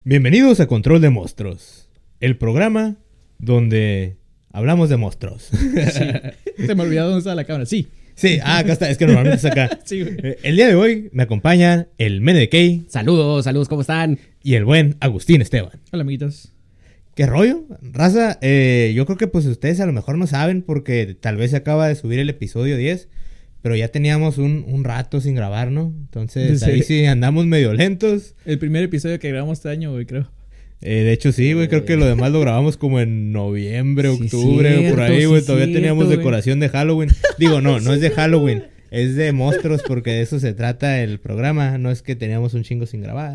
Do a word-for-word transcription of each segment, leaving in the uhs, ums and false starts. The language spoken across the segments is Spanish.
Bienvenidos a Control de Monstruos, el programa donde hablamos de monstruos. Sí. Se me olvidó dónde estaba la cámara. Sí. Sí, ah, acá está, es que normalmente está acá. Sí, güey. Eh, El día de hoy me acompañan el Mene de Key Saludos, saludos, ¿cómo están? y el buen Agustín Esteban. Hola, amiguitos. ¿Qué rollo? Raza, eh, yo creo que pues ustedes a lo mejor no saben porque tal vez se acaba de subir el episodio diez, pero ya teníamos un, un rato sin grabar, ¿no? Entonces Sí. ahí sí andamos medio lentos. El primer episodio que grabamos este año, güey, creo. Eh, de hecho sí, güey, creo que lo demás lo grabamos como en noviembre, Sí, octubre o por cierto, ahí, sí, güey. Todavía cierto, teníamos güey. decoración de Halloween. Digo, no, no es de Halloween, es de monstruos porque de eso se trata el programa. No es que teníamos un chingo sin grabar.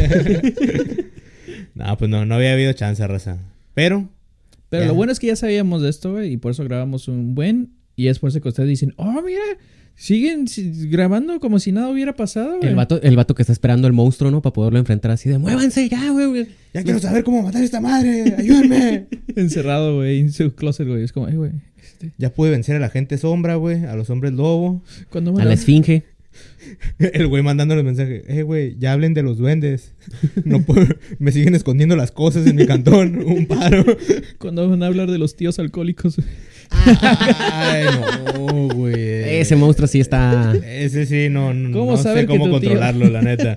No, pues no, no había habido chance, raza. Pero... Pero ya. lo bueno es que ya sabíamos de esto, güey, y por eso grabamos un buen. Y es por eso que ustedes dicen, oh, mira, siguen si- grabando como si nada hubiera pasado, güey. El vato, el vato que está esperando el monstruo, ¿no? Para poderlo enfrentar así de muévanse ya, güey. Ya quiero saber cómo matar a esta madre, ayúdenme. Encerrado, güey, en su closet, güey. Es como, ay, güey. Este, Ya pude vencer a la gente sombra, güey, a los hombres lobo. ¿cuándo me A la la- esfinge. El güey mandándole mensaje, eh, güey, ya hablen de los duendes. No puedo, me siguen escondiendo las cosas en mi cantón, un paro. ¿Cuándo van a hablar de los tíos alcohólicos? Ay, no, güey. Ese monstruo sí está... Ese sí, no, no, ¿Cómo no saber sé que cómo tu tío- controlarlo, la neta.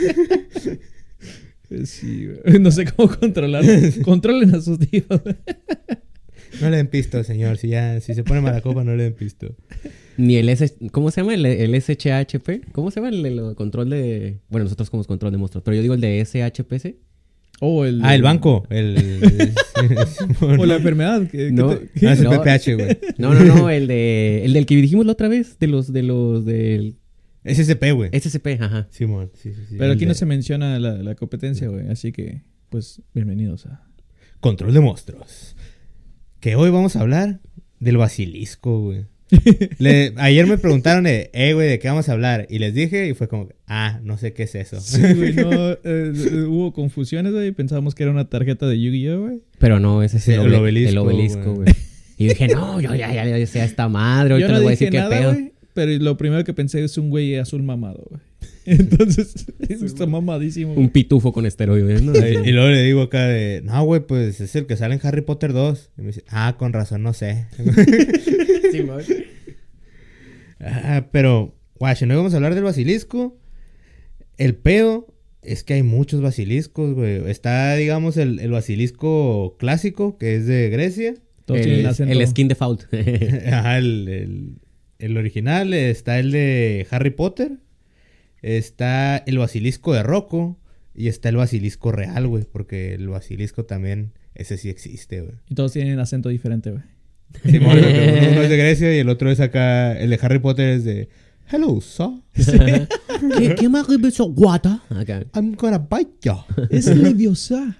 Sí, güey. No sé cómo controlarlo. Controlen a sus tíos, güey. No le den pisto, señor. Si ya, si se pone mala copa, no le den pisto. Ni el S... ¿Cómo se llama? El, el S H H P. ¿Cómo se llama el, el control de...? Bueno, nosotros somos control de monstruos. Pero yo digo el de S H P C. Oh, el... Ah, el banco. El, el- O la enfermedad. que- que No. te- Ah, es el No. P P H, güey. No, no, no. El de... El del que dijimos la otra vez. De los... De los... Del... Es S P, güey. S S P, ajá. Simón, sí, sí, sí. Pero El aquí de no se menciona la, la competencia, güey. Así que, pues, bienvenidos a... Control de monstruos. Que hoy vamos a hablar del basilisco, güey. Le- ayer me preguntaron, de, eh, güey, ¿de qué vamos a hablar? Y les dije, y fue como, ah, no sé qué es eso. Sí, güey, no... eh, eh, hubo confusiones, güey. Pensábamos que era una tarjeta de Yu-Gi-Oh, güey. Pero no, ese es Sí, el, el obel- obelisco, el obelisco, güey. güey. Y dije, no, yo ya, ya, ya sé a esta madre. Yo Ahorita no les voy a dije decir qué nada, pedo. güey. Pero lo primero que pensé es un güey azul mamado, güey. Entonces, está mamadísimo. Un güey. pitufo con esteroides, ¿no? Y, y luego le digo acá de, no, güey, pues es el que sale en Harry Potter dos. Y me dice, ah, con razón, no sé. Sí, güey. Ah, pero, guay, si no íbamos a hablar del basilisco, el pedo es que hay muchos basiliscos, güey. Está, digamos, el, el basilisco clásico, que es de Grecia. Todos tienen El, acento. el skin default. Ajá, el, el, el original. Está el de Harry Potter. Está el basilisco de Rocco. Y está el basilisco real, güey. Porque el basilisco también, ese sí existe, güey. Y todos tienen acento diferente, güey. Sí, bueno, uno, uno es de Grecia y el otro es acá. El de Harry Potter es de Hello, sir. ¿Qué, qué más beso guata? Acá. I'm gonna bite you. Es leviosa.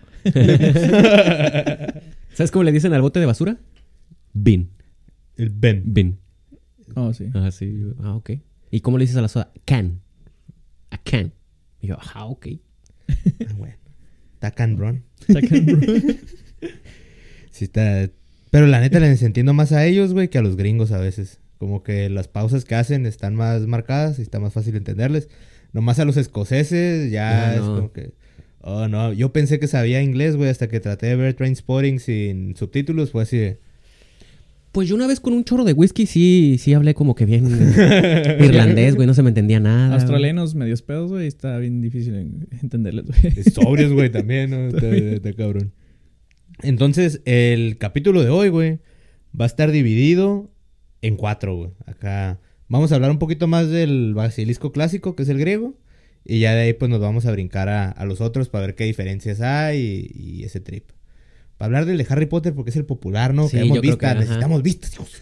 ¿Sabes cómo le dicen al bote de basura? Bin. El Ben. Bin. Oh, sí. Ah, sí. Ah, ok. ¿Y cómo le dices a la soda? Can. A can. Y yo, ah, ok. Ah, bueno. Está cabrón. Sacan, bro. Sí está. Pero la neta les entiendo más a ellos, güey, que a los gringos a veces. Como que las pausas que hacen están más marcadas y está más fácil entenderles. Nomás a los escoceses ya Ah, es no. como que... Oh, no. Yo pensé que sabía inglés, güey, hasta que traté de ver Trainspotting sin subtítulos. Fue así de... Pues yo una vez con un chorro de whisky sí, sí hablé como que bien irlandés, güey. No se me entendía nada. Australianos medios pedos, güey. Está bien difícil en- entenderles, güey. Sobrios, güey, también, ¿no? Está, está cabrón. Entonces, el capítulo de hoy, güey, va a estar dividido en cuatro, güey. Acá vamos a hablar un poquito más del basilisco clásico, que es el griego. Y ya de ahí, pues, nos vamos a brincar a, a los otros para ver qué diferencias hay y, y ese trip. Para hablar del de Harry Potter, porque es el popular, ¿no? Sí, Queremos yo creo vistas, que, ajá. necesitamos vistas, hijos.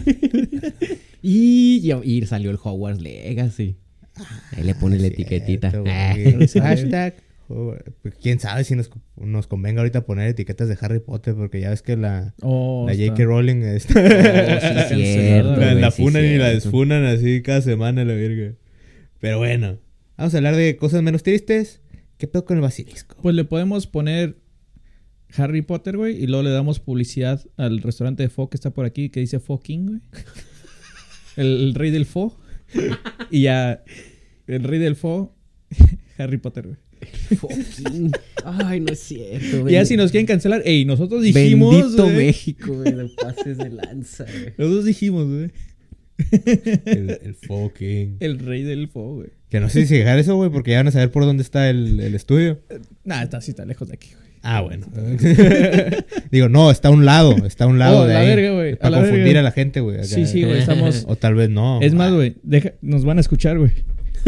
Y, y salió el Hogwarts Legacy. Ahí le pone la Cierto, etiquetita. güey. Ah. Hashtag. oh, pues, quién sabe si nos, nos convenga ahorita poner etiquetas de Harry Potter, porque ya ves que la, Oh, la está. J K. Rowling está... Está sí, cancelada, cierto, la, güey, la sí, funan y la cierto. desfunan así cada semana, la verga. Pero bueno, vamos a hablar de cosas menos tristes. ¿Qué pedo con el basilisco? Pues le podemos poner Harry Potter, güey. Y luego le damos publicidad al restaurante de Pho que está por aquí, que dice Pho King, güey. El, el rey del Pho. Y ya... El rey del Pho... Harry Potter, güey. Fucking- Ay, no es cierto. Ya si nos quieren cancelar, ey, nosotros dijimos. Bendito güey. México, güey. Los pases de lanza, güey. Nosotros dijimos, güey. El, el fucking. El rey del fo, güey. Que no sé si dejar eso, güey, porque ya van a saber por dónde está el, el estudio. Nah, está así, está lejos de aquí, güey. Ah, bueno. Digo, no, está a un lado. Está a un lado Oh, de la ahí. verga, güey, Para a la confundir verga. a la gente, güey. acá. Sí, sí, güey, estamos. O tal vez no. Es más, güey, deja... nos van a escuchar, güey.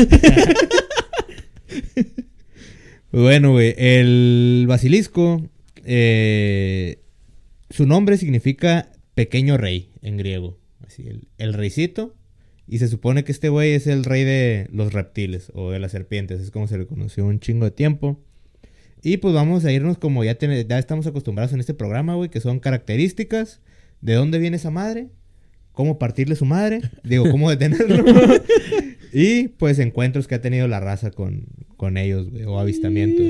Pues bueno, güey, el basilisco, eh, su nombre significa pequeño rey en griego. Así, el, el reycito. Y se supone que este güey es el rey de los reptiles o de las serpientes. Es como se le conoció un chingo de tiempo. Y pues vamos a irnos como ya, ten- ya estamos acostumbrados en este programa, güey, que son características. ¿De dónde viene esa madre? ¿Cómo partirle su madre? Digo, ¿cómo detenerlo? Y pues encuentros que ha tenido la raza con, con ellos, güey, o avistamientos.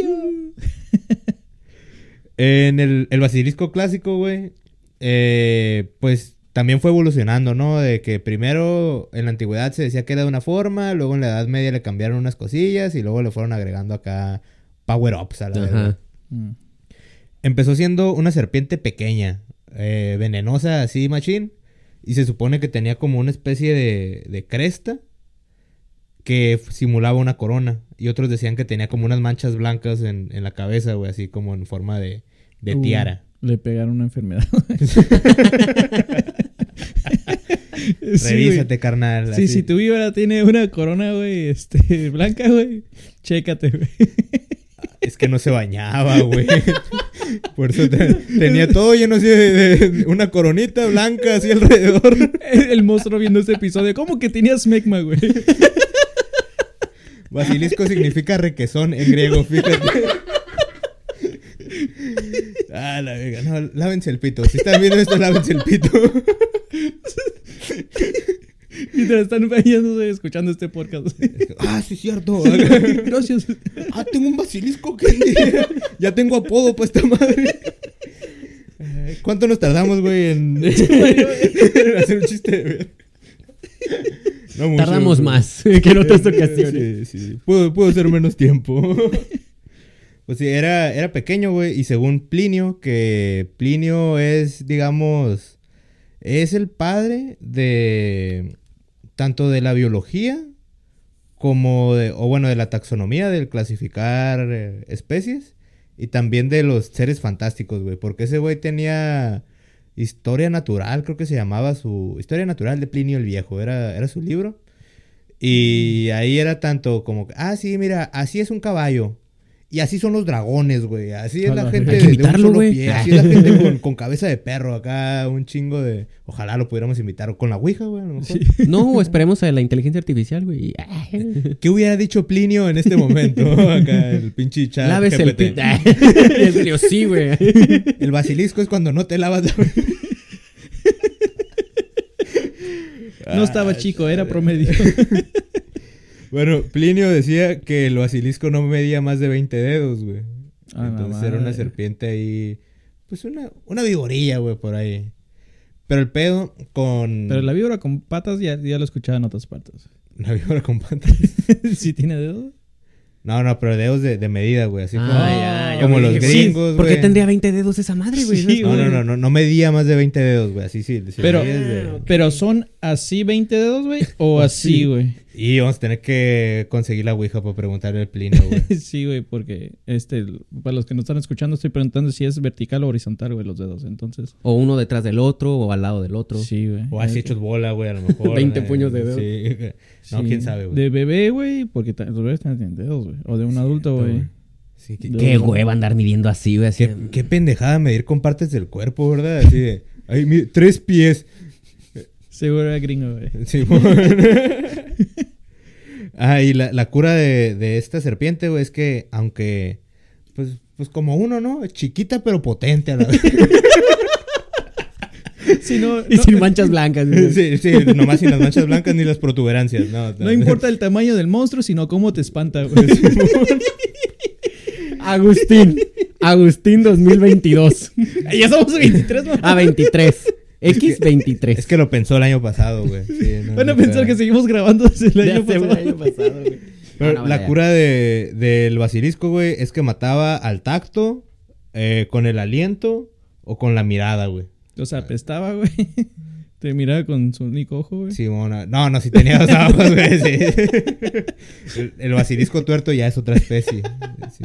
En el, el basilisco clásico, güey, eh, pues también fue evolucionando, ¿no? De que primero en la antigüedad se decía que era de una forma, luego en la Edad Media le cambiaron unas cosillas y luego le fueron agregando acá power-ups a la verdad. Ajá. Mm. Empezó siendo una serpiente pequeña, eh, venenosa así, machín. Y se supone que tenía como una especie de, de cresta que f- simulaba una corona. Y otros decían que tenía como unas manchas blancas en, en la cabeza, güey, así como en forma de, de Uh, tiara. Le pegaron una enfermedad. Revísate, carnal. Sí, así. si tu víbora tiene una corona, güey, este, blanca, güey, chécate, güey. Es que no se bañaba, güey. Por eso te- tenía todo lleno así de, de una coronita blanca así alrededor. El monstruo viendo este episodio, ¿cómo que tenías smegma, güey? Basilisco significa requesón en griego, fíjate. Ah, la verga. No, lávense el pito. Si están viendo esto, lávense el pito. Mientras están bañándose escuchando este podcast. Ah, sí, es cierto. Gracias. Ah, tengo un basilisco. ¿Qué día? Ya tengo apodo para esta madre. Eh, ¿Cuánto nos tardamos, güey, en en hacer un chiste de ver? No mucho, Tardamos güey. más que en otras ocasiones. Sí, sí. Puedo, puedo ser menos tiempo. Pues sí, era, era pequeño, güey. Y según Plinio, que Plinio es, digamos, es el padre de tanto de la biología como de, o bueno, de la taxonomía, del clasificar eh, especies. Y también de los seres fantásticos, güey. Porque ese güey tenía Historia Natural, creo que se llamaba su... Historia Natural de Plinio el Viejo, era, era su libro. Y ahí era tanto como... Ah, sí, mira, así es un caballo. Y así son los dragones, güey. Así es A la la gente Hay de, que de un imitarlo, solo güey. pie. Así es la gente con, con cabeza de perro. Acá un chingo de... Ojalá lo pudiéramos invitar. O con la ouija, güey, a lo mejor. No, esperemos a la inteligencia artificial, güey. ¿Qué hubiera dicho Plinio en este momento? Acá el pinche chat Lávese el G P T. pito. Y en serio, sí, güey. El basilisco es cuando no te lavas la... No estaba chico, era promedio. Bueno, Plinio decía que el basilisco no medía más de veinte dedos, güey. Ah, la Entonces era una madre. serpiente ahí... Pues una, una vigorilla, güey, por ahí. Pero el pedo con... Pero la víbora con patas ya, ya lo escuchaba en otras partes. La víbora con patas. ¿Sí tiene dedos? No, no, pero dedos de, de medida, güey. Así Ah, como, ya, ya como me los dije, gringos, ¿por qué güey. tendría veinte dedos esa madre, güey? Sí, No, güey. no, no, no, no medía más de veinte dedos, güey. Así sí. sí Pero, medía desde- pero son así veinte dedos, güey, o así, güey. Y vamos a tener que conseguir la ouija para preguntarle al Plinio, güey. Sí, güey, porque este, para los que nos están escuchando, estoy preguntando si es vertical o horizontal, güey, los dedos. Entonces, O uno detrás del otro, o al lado del otro. sí, güey. O así Eh, hechos bola, güey, a lo mejor. veinte eh, puños de dedos. Sí. No, sí. quién sabe, güey. De bebé, güey, porque ta- los bebés también tienen dedos, güey. O de un adulto, güey. Sí, qué, De- Qué hueva andar midiendo así, güey. Así. qué, qué pendejada medir con partes del cuerpo, ¿verdad? Así de... Ay, mi- tres pies. Seguro era gringo, güey. Sí, bueno. Ah, y la, la cura de, de esta serpiente, güey, es que aunque... Pues, pues como uno, ¿no? Es chiquita pero potente a la vez. Sí, no, Y no, sin manchas blancas. güey. Sí, sí, nomás sin las manchas blancas ni las protuberancias. No, no importa el tamaño del monstruo, sino cómo te espanta, güey. Agustín. Agustín dos mil veintidós. Ya somos veintitrés, ¿no? A veintitrés. X veintitrés. Es que lo pensó el año pasado, güey. Sí, no, Van a no pensar está- que seguimos grabando desde el De año hace un pasado. año pasado, güey. Pero no, no, la ya. cura de, del basilisco, güey, es que mataba al tacto, eh, con el aliento o con la mirada, güey. O sea, apestaba, güey. Te miraba con su único ojo, güey. Sí, bueno, no, no, si tenía dos ojos, güey, sí. El, el basilisco tuerto ya es otra especie. Sí.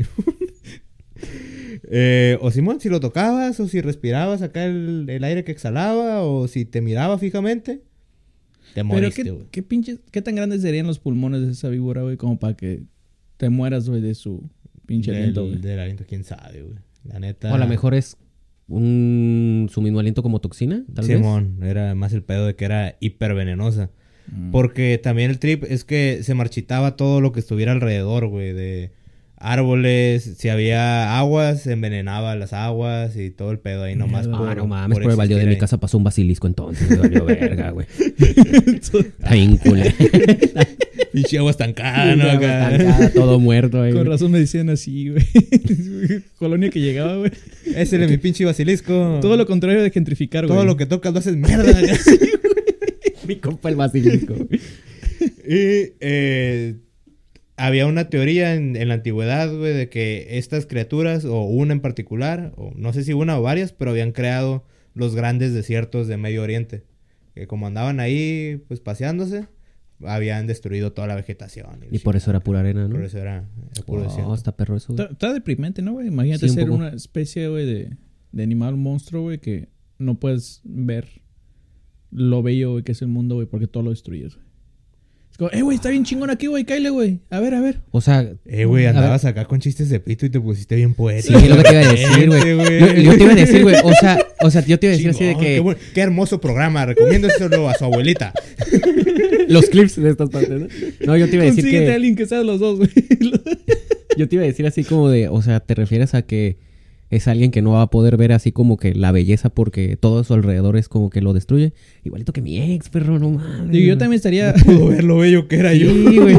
Eh, o Simón, si lo tocabas, o si respirabas acá el, el aire que exhalaba, o si te miraba fijamente, te Pero moriste, qué, güey. qué pinches, qué tan grandes serían los pulmones de esa víbora, güey, como para que te mueras, güey, de su pinche aliento, Del, güey. del aliento, quién sabe, güey. La neta. O a lo mejor es un su mismo aliento como toxina, tal vez. Simón, era más el pedo de que era hipervenenosa. Mm. Porque también el trip es que se marchitaba todo lo que estuviera alrededor, güey, de árboles. Si había aguas, se envenenaba las aguas y todo el pedo ahí nomás. Mierda. Ah, no mames, por el baldío existir de mi ahí. casa pasó un basilisco entonces. Me valió verga, güey. Está bien culé. Pinche agua estancada, ¿no? Agua Acá. estancada, todo muerto, güey. Con razón me decían así, güey. Colonia que llegaba, güey. Ese es mi pinche basilisco. Todo lo contrario de gentrificar, güey. Todo lo que tocas lo haces mierda. acá. Mi compa el basilisco. Y eh, había una teoría en, en la antigüedad, güey, de que estas criaturas, o una en particular, o no sé si una o varias, pero habían creado los grandes desiertos de Medio Oriente. Que como andaban ahí, pues paseándose, habían destruido toda la vegetación. Y por eso era pura arena, ¿no? Por eso era, era puro Oh, desierto. está perro eso, güey. Está, está deprimente, ¿no, güey? Imagínate Sí, un ser poco. una especie, güey, de, de animal monstruo, güey, que no puedes ver lo bello, güey, que es el mundo, güey, porque todo lo destruyes, güey. Es como, eh, güey, está bien chingón aquí, güey, cáile, güey. A ver, a ver. O sea, Eh, güey, a ver. andabas acá con chistes de pito y te pusiste bien Sí, poético. es lo que te iba a decir, güey. Güey. Yo, yo te iba a decir, güey. O sea, o sea, yo te iba a decir así de Chingón, que Qué, buen- qué hermoso programa. Recomiendo eso a su abuelita. los clips de estas partes, ¿no? No, yo te iba a decir Consíguete a que alguien que sea de los dos, güey. yo te iba a decir así como de, o sea, te refieres a que es alguien que no va a poder ver así como que la belleza porque todo a su alrededor es como que lo destruye. Igualito que mi ex, perro, no mames. Digo, yo también estaría... Pudo ver lo bello que era yo. Sí, güey.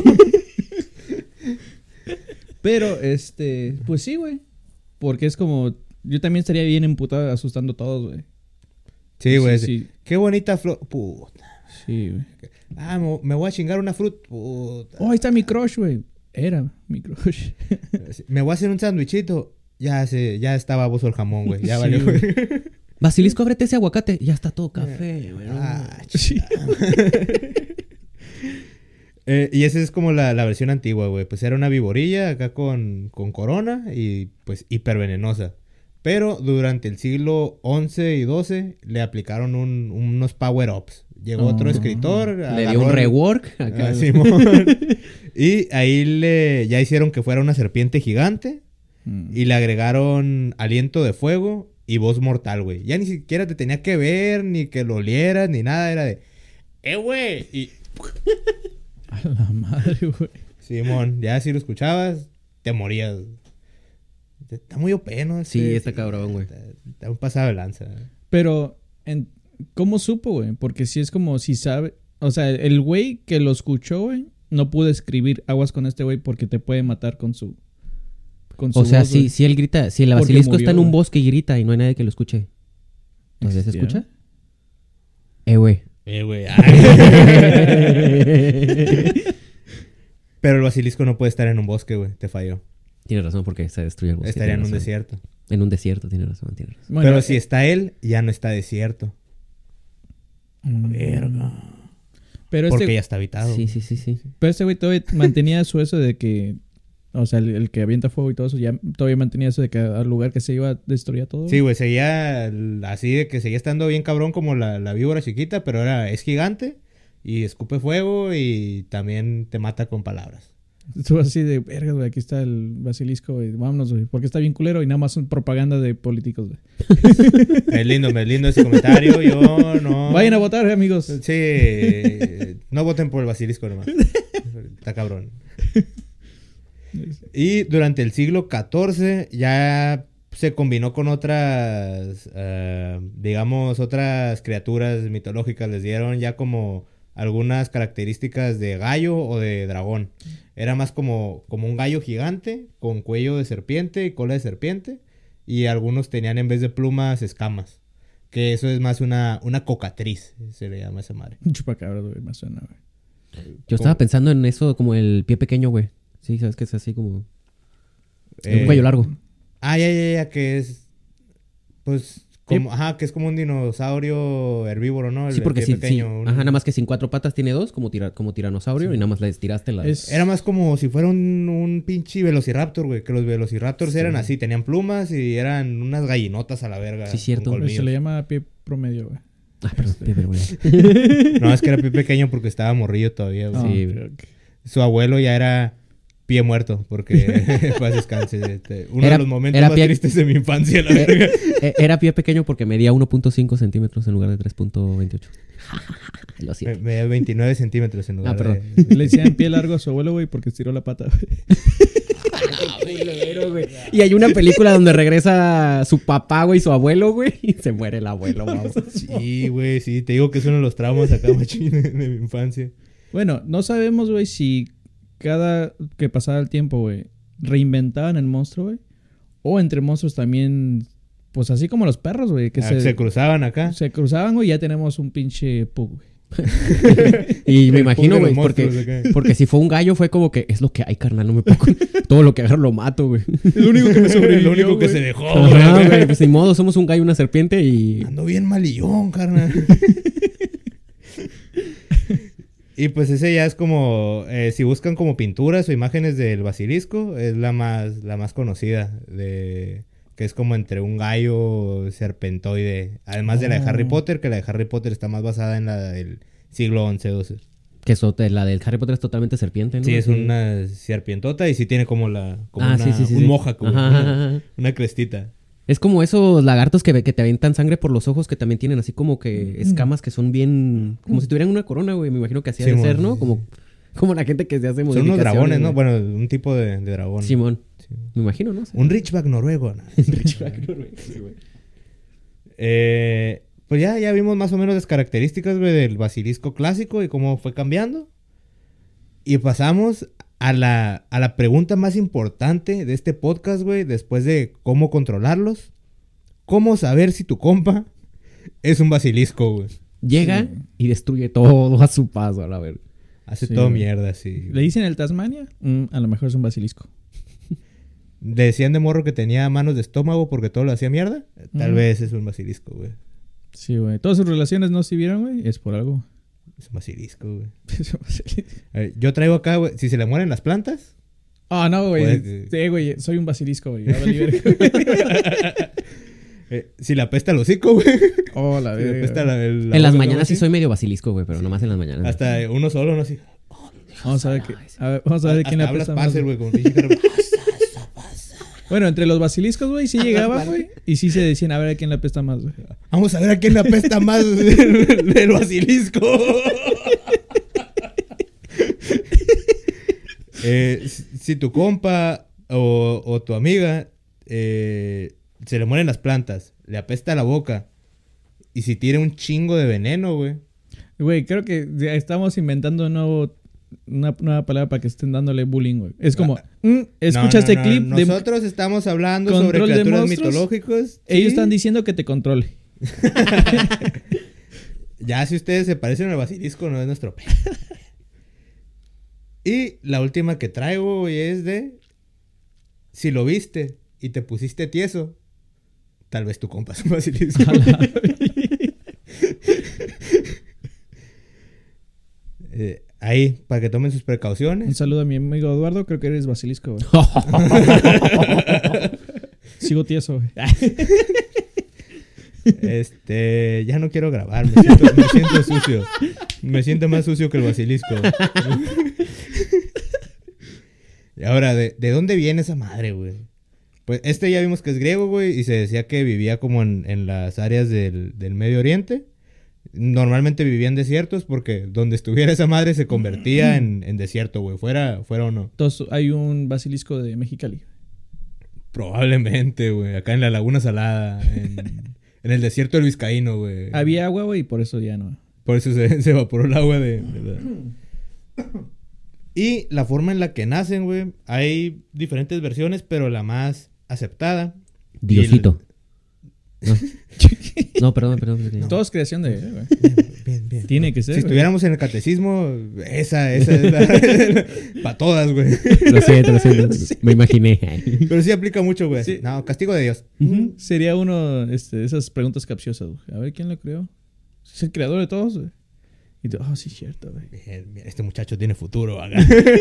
Pero, este... Pues sí, güey. Porque es como... Yo también estaría bien emputado asustando a todos, güey. Sí, güey. Sí, sí. sí. Qué bonita flor. Puta. Sí, güey. Ah, me, me voy a chingar una fruta. Puta. Oh, ahí está mi crush, güey. Era mi crush. Me voy a hacer un sándwichito. Ya se, ya está baboso el jamón, güey. Ya Sí, valió. güey. Basilisco, ábrete ese aguacate. Ya está todo café, güey. Ah, Sí. Eh, y esa es como la, la versión antigua, güey. Pues era una viborilla acá con, con corona y pues hipervenenosa. Pero durante el siglo once y doce le aplicaron un- unos power-ups. Llegó otro Oh. escritor. Le agarró dio un el- rework. Acá. Ah, Simón. Y ahí le ya hicieron que fuera una serpiente gigante. Mm. Y le agregaron aliento de fuego y voz mortal, güey. Ya ni siquiera te tenía que ver, ni que lo olieras, ni nada. Era de... ¡Eh, güey! Y... A la madre, güey. Simón, ya si lo escuchabas, te morías. Está muy O P, ¿no? Sí, Este, está cabrón, güey. Está, está un pasado de lanza. Pero, en- ¿cómo supo, güey? Porque si es como si sabe... O sea, el güey que lo escuchó, güey, no pudo escribir aguas con este güey porque te puede matar con su... Con su O sea, voz, si, güey. si él grita, si el Porque basilisco murió, está en un güey. bosque y grita y no hay nadie que lo escuche. ¿Entonces se ¿Existiera? escucha? Eh, güey. Eh, güey. Pero el basilisco no puede estar en un bosque, güey. Te falló. Tiene razón porque se destruye el bosque. Estaría en tiene un razón. desierto. En un desierto, tiene razón, tiene razón. Bueno, Pero eh, si está él, ya no está desierto. mm, Verga. Pero Porque este, ya está habitado. Sí, sí, sí, sí. pero este güey todavía mantenía su eso de que... O sea, el, el que avienta fuego y todo eso, ya todavía mantenía eso de que al lugar que se iba destruía todo. Sí, güey, seguía el- así de que seguía estando bien cabrón como la, la víbora chiquita, pero ahora es gigante y escupe fuego y también te mata con palabras. Estuvo así de, verga, güey, aquí está el basilisco, güey, vámonos, güey, porque está bien culero y nada más son propaganda de políticos, güey. Es lindo, es lindo ese comentario, yo no... Vayan a votar, amigos. Sí, no voten por el basilisco nomás. Está cabrón. Y durante el siglo catorce ya se combinó con otras, eh, digamos, otras criaturas mitológicas. Les dieron ya como algunas características de gallo o de dragón. Era más como, como un gallo gigante con cuello de serpiente y cola de serpiente. Y algunos tenían en vez de plumas escamas. Que eso es más una, una cocatriz, se le llama esa madre. Chupacabras, güey, me suena, güey. Yo estaba pensando en eso como el pie pequeño, güey. Sí, sabes que es así como... Eh, un cuello largo. Ah, ya, ya, ya, que es... Pues... Como, ajá, que es como un dinosaurio herbívoro, ¿no? El, Sí, porque el sí, pie pequeño. sí. Un- Ajá, nada más que sin cuatro patas tiene dos, como, tira, como tiranosaurio, Sí. y nada más le estiraste la... Es- Era más como si fuera un, un pinche velociraptor, güey. Que los velociraptors Sí. eran así, tenían plumas y eran unas gallinotas a la verga. Sí, cierto. con Pues se colmillos. le llama pie promedio, güey. Ah, perdón, Este. pero, güey. No, es que era pie pequeño porque estaba morrillo todavía, güey. Ah, Sí. ok, ok. Su abuelo ya era pie muerto porque paz descanse. Este, uno Era- de los momentos era más pie- tristes de mi infancia, la verga. Eh, Era pie pequeño porque medía uno punto cinco centímetros en lugar de tres punto veintiocho. Lo Me, siento. me da veintinueve centímetros en lugar Ah, perdón. de... Le decían pie largo a su abuelo, güey, porque estiró la pata, güey. Y hay una película donde regresa su papá, güey, su abuelo, güey, y se muere el abuelo, vamos. Sí, güey, sí. Te digo que es uno de los traumas acá, machín, de, de mi infancia. Bueno, no sabemos, güey, si cada que pasaba el tiempo, güey, reinventaban el monstruo, güey. O entre monstruos también, pues así como los perros, güey, que Ah, se, se cruzaban acá. se cruzaban, güey, y ya tenemos un pinche pug, güey. Y me El imagino, pug de güey, los porque, monstruos acá. porque si fue un gallo fue como que es lo que hay, carnal, no me puedo... con- Todo lo que agarro lo mato, güey. El único que me Lo único que se dejó, Ajá, güey. güey, pues ni modo, somos un gallo y una serpiente y... Ando bien malillón, carnal. Y pues ese ya es como... eh, si buscan como pinturas o imágenes del basilisco, es la más, la más conocida. De, que es como entre un gallo serpentoide. Además de la de Harry Oh. Potter, que la de Harry Potter está más basada en la del siglo once, doce. Que eso, te- la del Harry Potter es totalmente serpiente, ¿no? Sí, es Así. una serpientota y sí tiene como la... Como Ah, una, sí, sí, sí, un sí. mohawk, güey, Ajá, una, ajá, ajá. una crestita. Es como esos lagartos que, ve- que te aventan sangre por los ojos, que también tienen así como que escamas que son bien... Como si tuvieran una corona, güey. Me imagino que así ha de Simón, ser, ¿no? sí, Como, sí. como la gente que se hace Son unos modificaciones, dragones, ¿no? güey. Bueno, un tipo de, de dragón. Simón. Sí. Me imagino, ¿no? Un Ridgeback noruego, ¿no? Eh, pues ya, ya vimos más o menos las características, güey, del basilisco clásico y cómo fue cambiando. Y pasamos a la, a la pregunta más importante de este podcast, güey, después de cómo controlarlos. ¿Cómo saber si tu compa es un basilisco, güey? Llega Sí. y destruye todo a su paso, a la verga. Hace Sí, todo güey. mierda, sí. ¿Le dicen el Tasmania? Mm, a lo mejor es un basilisco. Le decían de morro que tenía manos de estómago porque todo lo hacía mierda. Tal Mm. vez es un basilisco, güey. Sí, güey. Todas sus relaciones no sirvieron, güey. Es por algo. Es un basilisco, güey. Es un basilisco. A ver, yo traigo acá, güey, si se le mueren las plantas... Ah, no, güey. Pues, Sí, güey. Soy un basilisco, güey. Ya valí verga. Eh, si le apesta el hocico, güey. Oh, la Si le verga. apesta la, el- la En las boca, mañanas ¿no? sí soy medio basilisco, güey, pero nomás en las mañanas. Hasta uno solo, ¿no? Así. Vamos a ver, qué, a ver, vamos a ver quién le Hasta hablas apesta más. Parser, güey, con pinche cara. Bueno, entre los basiliscos, güey, sí llegaban, güey. Y sí se decían, a ver a quién le apesta más, güey. Vamos a ver a quién le apesta más del, del basilisco. eh, si, si tu compa o, o tu amiga eh, se le mueren las plantas, le apesta la boca y si tira un chingo de veneno, güey. Güey, creo que ya estamos inventando un nuevo, una nueva palabra para que estén dándole bullying, güey. Es como, mm, escucha No, no, este no, clip de... Nosotros estamos hablando sobre control de criaturas monstruos. mitológicas. Ellos sí. están diciendo que te controle. Ya si ustedes se parecen al basilisco, no es nuestro pedo. Y la última que traigo, güey, es de... Si lo viste y te pusiste tieso, tal vez tu compa es un basilisco. Eh, ahí, para que tomen sus Un precauciones. saludo a mi amigo Eduardo. Creo que eres basilisco, güey. Sigo tieso, güey. Este, ya no quiero grabar, me siento, me siento sucio. Me siento más sucio que el basilisco. Y ahora, ¿de, ¿de dónde viene esa madre, güey? Pues este ya vimos que es griego, güey, y se decía que vivía como en, en las áreas del, del Medio Oriente. Normalmente vivía en desiertos porque donde estuviera esa madre se convertía en, en desierto, güey, fuera, fuera o no. Entonces, hay un basilisco de Mexicali. Probablemente, güey, acá en la Laguna Salada, en, en el desierto del Vizcaíno, güey. Había agua, güey, y por eso ya no. Por eso se, se evaporó el agua de... de la- Y la forma en la que nacen, güey, hay diferentes versiones, pero la más aceptada... Diosito. No, no perdón, perdón. perdón. Todo es creación de... güey. Bien, bien. Tiene que ser, Si güey. estuviéramos en el catecismo, esa, esa es la... Para todas, güey. Lo siento, lo siento. Me imaginé. Pero sí aplica mucho, güey. Sí. No, castigo de Dios. Ujú. Sería uno, este, esas preguntas capciosas, güey. A ver, ¿quién lo creó? Es el creador de todos, güey. Y tú, ah, sí, cierto, güey. Bien, bien, este muchacho tiene futuro, acá.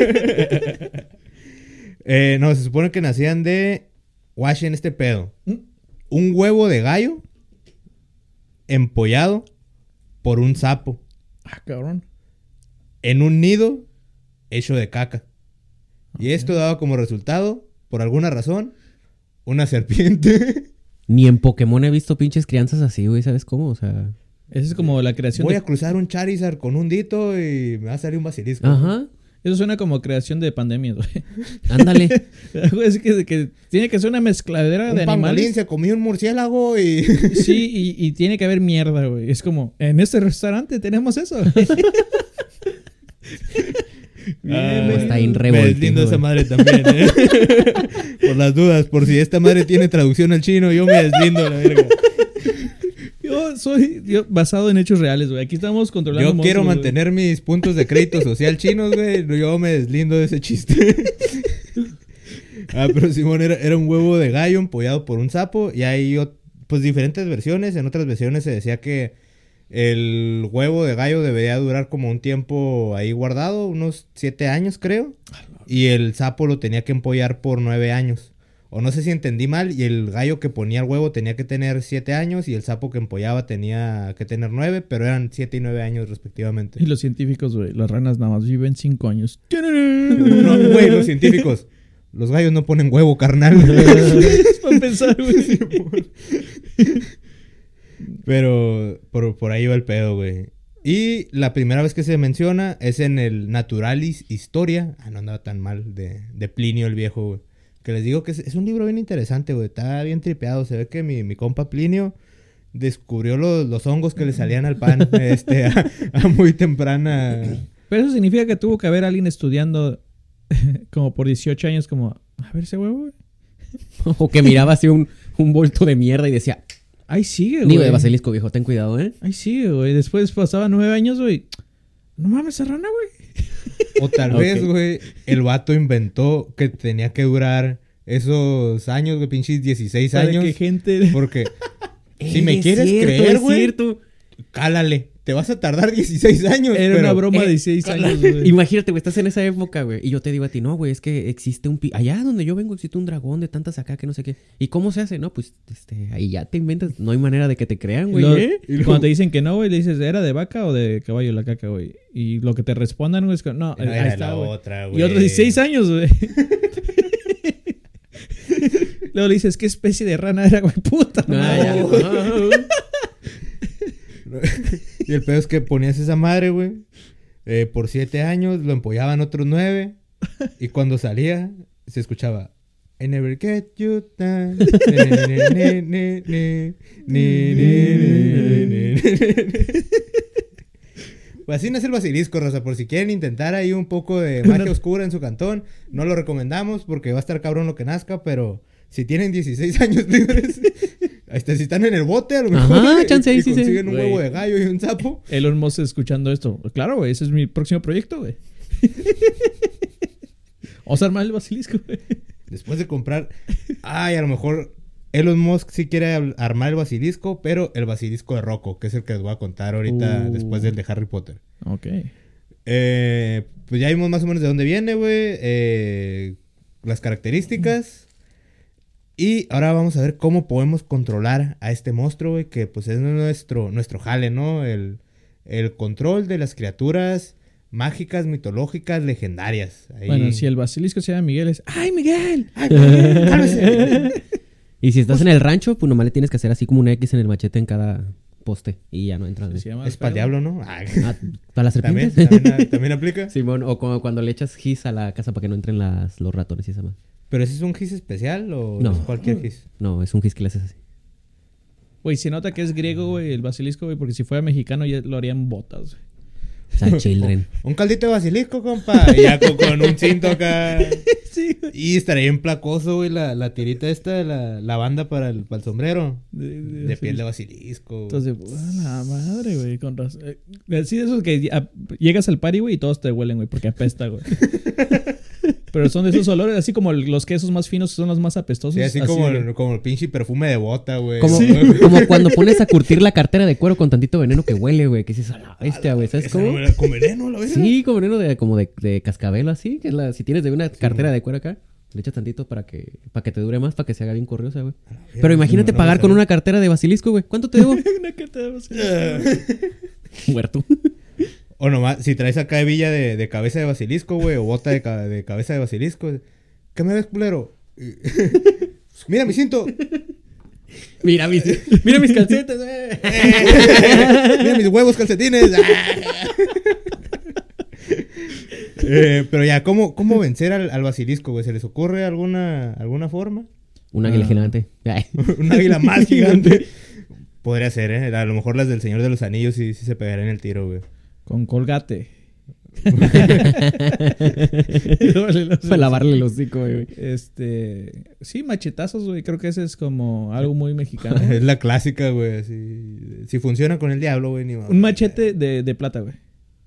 eh, no, se supone que nacían de... Watchen este pedo. ¿Mm? Un huevo de gallo empollado por un sapo Ah, cabrón. en un nido hecho de caca. Y Ok. esto daba como resultado, por alguna razón, una serpiente. Ni en Pokémon he visto pinches crianzas así, güey. ¿Sabes cómo? O sea... Esa es como la creación Voy de... a cruzar un Charizard con un dito y me va a salir un basilisco. Ajá. Eso suena como creación de pandemias, güey. Ándale. Es que, que tiene que ser una mezcladera Un de pangolín animales. se comió un murciélago y... Sí, y, y tiene que haber mierda, güey. Es como, en este restaurante tenemos eso. Ah, está bien me revoltido, deslindo de esa güey. madre también, ¿eh? Por las dudas, por si esta madre tiene traducción al chino, yo me deslindo de la verga. Yo soy yo, basado en hechos reales, güey. Aquí estamos controlando Yo quiero monstruos, mantener mis puntos de crédito social chinos, güey. Yo me deslindo de ese chiste. Ah, pero Simón era, era un huevo de gallo empollado por un sapo. Y hay ot- pues diferentes versiones. En otras versiones se decía que el huevo de gallo debería durar como un tiempo ahí guardado, unos siete años creo. Y el sapo lo tenía que empollar por nueve años. O no sé si entendí mal, y el gallo que ponía el huevo tenía que tener siete años y el sapo que empollaba tenía que tener nueve, pero eran siete y nueve años respectivamente. güey. Y los científicos, güey, las ranas nada más viven cinco años. No, güey, los científicos. Los gallos no ponen huevo, carnal. Es para pensar, güey. Pero por, por ahí va el pedo, güey. Y la primera vez que se menciona es en el Naturalis Historia. Ah, no andaba tan mal, de, de Plinio el Viejo, güey. Que les digo que es, es un libro bien interesante, güey. Está bien tripeado. Se ve que mi, mi compa Plinio descubrió los, los hongos que le salían al pan este, a, a muy temprana. Pero eso significa que tuvo que haber alguien estudiando como por dieciocho años, como, a ver ese huevo, güey. O que miraba así un, un bulto de mierda y decía... Ahí sigue, güey. Nido de basilisco, viejo. Ten cuidado, ¿eh? Ahí sigue, güey. Después pasaba nueve años, güey. No mames, esa rana, güey. O tal Ok. vez, güey, el vato inventó que tenía que durar esos años, güey, pinches dieciséis Para años. que gente... Porque si Ey, me es quieres cierto, creer, es güey, cierto. cálale. Te vas a tardar dieciséis años. Era pero- una broma de eh, dieciséis cala- años, güey. Imagínate, güey, estás en esa época, güey. Y yo te digo a ti, no, güey, es que existe un... pi- Allá donde yo vengo existe un dragón de tantas acá que no sé qué. ¿Y cómo se hace? No, pues, este, ahí ya te inventas. No hay manera de que te crean, güey, Lo- ¿eh? Y luego- Cuando te dicen que no, güey, le dices, ¿era de vaca o de caballo la caca, güey? Y lo que te respondan, güey, es que no, No, ahí era está, la güey. otra, güey. Y otros dieciséis años, güey. Luego le dices, ¿qué especie de rana era, güey? Puta Ah, madre. ya. Y el pedo es que ponías esa madre, güey. eh, por siete años, lo empollaban otros nueve. Y cuando salía, se escuchaba... I never get you down. Ne, ne, ne, ne, ne, ne, ne, ne, ne. Pues así nace el basilisco, raza. Por si quieren intentar ahí un poco de magia oscura en su cantón, no lo recomendamos porque va a estar cabrón lo que nazca, pero si tienen dieciséis años libres, ahí está, si están en el bote, a lo mejor Ajá, y- chance, y, sí, sí. consiguen un Güey. huevo de gallo y un sapo. Elon Musk escuchando esto. Claro, güey, ese es mi próximo proyecto, güey. Vamos a armar el basilisco, güey. Después de comprar, ay, a lo mejor Elon Musk sí quiere al- armar el basilisco, pero el basilisco de Rocco, que es el que les voy a contar ahorita Uh. después del de Harry Potter. Ok. Eh, pues ya vimos más o menos de dónde viene, güey. Eh, las características. Y ahora vamos a ver cómo podemos controlar a este monstruo, güey. Que pues es nuestro, nuestro jale, ¿no? El, el control de las criaturas mágicas, mitológicas, legendarias. Ahí- Bueno, si el basilisco se llama Miguel, es... ¡Ay, Miguel! ¡Ay, Miguel, cálmese! Y si estás en el rancho, pues nomás le tienes que hacer así como una X en el machete en cada poste. Y ya no entras. güey. Se llama Es para el diablo, ¿no? Ah, Ah, ¿para las ¿También, serpientes? también, también aplica. Simón, o como cuando le echas gis a la casa para que no entren las, los ratones y esa más. ¿Pero ese es un gis especial o No. es cualquier gis? No, es un gis que le haces así. Güey, se nota que es griego, güey, el basilisco, güey, porque si fuera mexicano ya lo harían botas, güey. O sea, children. Un caldito de basilisco, compa. Y ya con, con un cinto acá. Sí, güey. Y estaría bien placoso, güey, la, la tirita esta, la, la banda para el, para el sombrero. De, de- De sí. piel de basilisco. güey. Entonces, ¡a la madre, güey! Con razón. Eh, Sí, de esos que a- llegas al party, güey, y todos te huelen, güey, porque apesta, güey. Pero son de esos olores, así como los quesos más finos son los más apestosos. Sí, así, como, güey. el, como el pinche perfume de bota, güey. Como, Sí. como cuando pones a curtir la cartera de cuero con tantito veneno que huele, güey. Que dices, a la bestia, güey. ¿Sabes Esa cómo? no me la- Con veneno, la verdad. Sí, como veneno de, como de, de cascabel, así. Que es la, si tienes de una cartera de cuero acá, le echas tantito para que, para que te dure más, para que se haga bien corriosa, güey. Pero imagínate no, no pagar me con sabía. una cartera de basilisco, güey. ¿Cuánto te debo? Una carta de basilisco. Muerto. O nomás, si traes acá hebilla de, de cabeza de basilisco, güey, o bota de, ca- de cabeza de basilisco. ¿Qué me ves, culero? Mira mi cinto. Mira mis, mira mis calcetas, güey. Mira mis huevos calcetines. Eh, pero ya, ¿cómo, cómo vencer al, al basilisco, güey? ¿Se les ocurre alguna, alguna forma? Un águila Ah. gigante. Ay. Un águila más gigante. Podría ser, ¿eh? A lo mejor las del Señor de los Anillos sí, sí se pegarían el tiro, güey. Con colgate. Para lavarle el hocico, güey. Este. Sí, machetazos, güey. Creo que ese es como algo muy mexicano. Es la clásica, güey. Así... Si funciona con el diablo, güey, ni más. Un machete de, de plata, güey.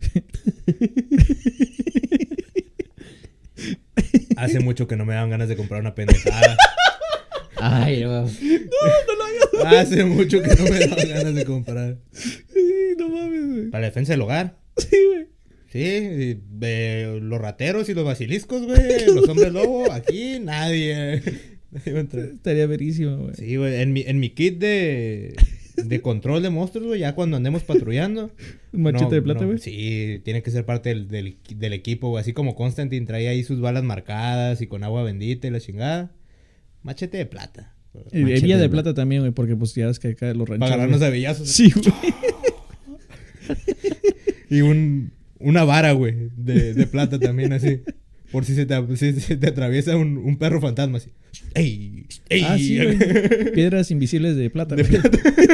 Hace mucho que no me dan ganas de comprar una pendejada. Ay, no. Hace mucho que no me dan ganas de comprar. Sí, no mames, güey. Para la defensa del hogar. Sí, güey. Sí, y, eh, los rateros y los basiliscos, güey. Los hombres lobo, aquí nadie. Nadie va a entrar. Estaría verísimo, güey. Sí, güey. En mi, en mi kit de, de control de monstruos, güey, ya cuando andemos patrullando. Un machete no, de plata, no, güey. Sí, tiene que ser parte del, del, del equipo, güey. Así como Constantine traía ahí sus balas marcadas y con agua bendita y la chingada. Machete de plata. Y Machete hebilla de de plata. plata también, güey, porque pues ya ves que acá los ranchos. Para agarrarnos güey. a bellazos. Sí, güey. Y un, una vara, güey, de, de plata también, así. Por si se te, si se te atraviesa un, un perro fantasma, así. ¡Ey! ¡Ey! Ah, sí, güey. Piedras invisibles de plata, De güey.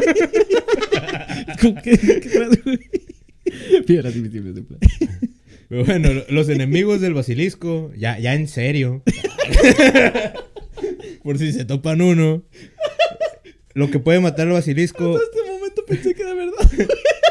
¿Cómo que- qué traes, güey? Piedras invisibles de plata. Pero bueno, lo- los enemigos del basilisco, ya, ya en serio. Por si se topan uno. Lo que puede matar al basilisco, Hasta este momento pensé que era verdad.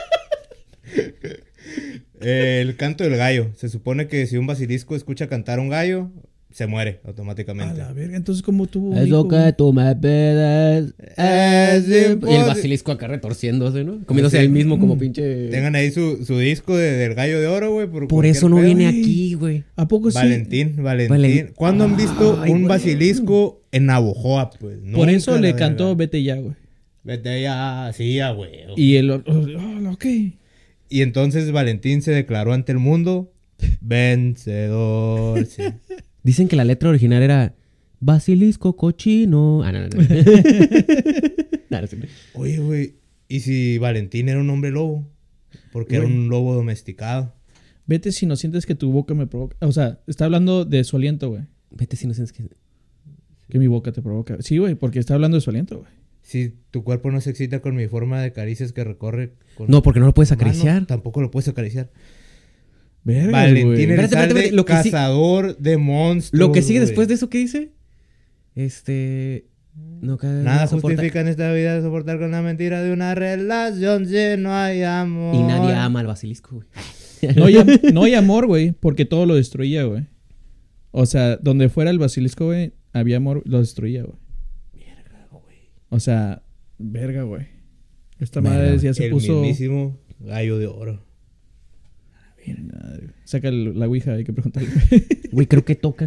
eh, el canto del gallo. Se supone que si un basilisco escucha cantar a un gallo, se muere automáticamente. A la verga, entonces ¿cómo tuvo un Eso hijo, que güey? tú me pides es Es imposible. Y el basilisco acá retorciéndose, ¿no? Comiéndose Sí. el mismo como Mm. pinche... Tengan ahí su, su disco de- del gallo de oro, güey. Por, Por cualquier eso no pedo. viene Ay. aquí, güey. ¿A poco sí? Valentín, Valentín. Valen- ¿Cuándo han visto Ay, un güey. basilisco en Navojoa, pues? Por Nunca, eso la le verga. cantó Vete ya, güey. Vete ya, sí, a huevo. Y el... Oh, oh, ok. Y entonces Valentín se declaró ante el mundo vencedor. Sí. Dicen que la letra original era basilisco cochino. Ah, no, no, no. No, no, sí. Oye, güey, ¿y si Valentín era un hombre lobo? Porque era Güey. un lobo domesticado. Vete si no sientes que tu boca me provoca. O sea, está hablando de su aliento, güey. Vete si no sientes que... Que mi boca te provoca. Sí, güey, porque está hablando de su aliento, güey. Si tu cuerpo no se excita con mi forma de caricias que recorre con No, porque no lo puedes manos, acariciar. tampoco lo puedes acariciar. Verga, Valentín güey. Elizalde, Espérate, espérate, espérate, lo que sí- cazador de monstruos. Lo que sigue güey. después de eso, ¿qué dice? Este... No, cada- Nada no soporta- justifica en esta vida soportar con la mentira de una relación si no hay amor. Y nadie ama al basilisco, güey. No hay, am- no hay amor, güey, porque todo lo destruía, güey. O sea, donde fuera el basilisco, güey, había amor, lo destruía, güey. Verga, güey. O sea, verga, güey. Esta Verga, madre güey. ya se El puso... mismísimo gallo de oro. Madre, güey. Saca el- la ouija, hay que preguntarle. Güey, creo que tocan.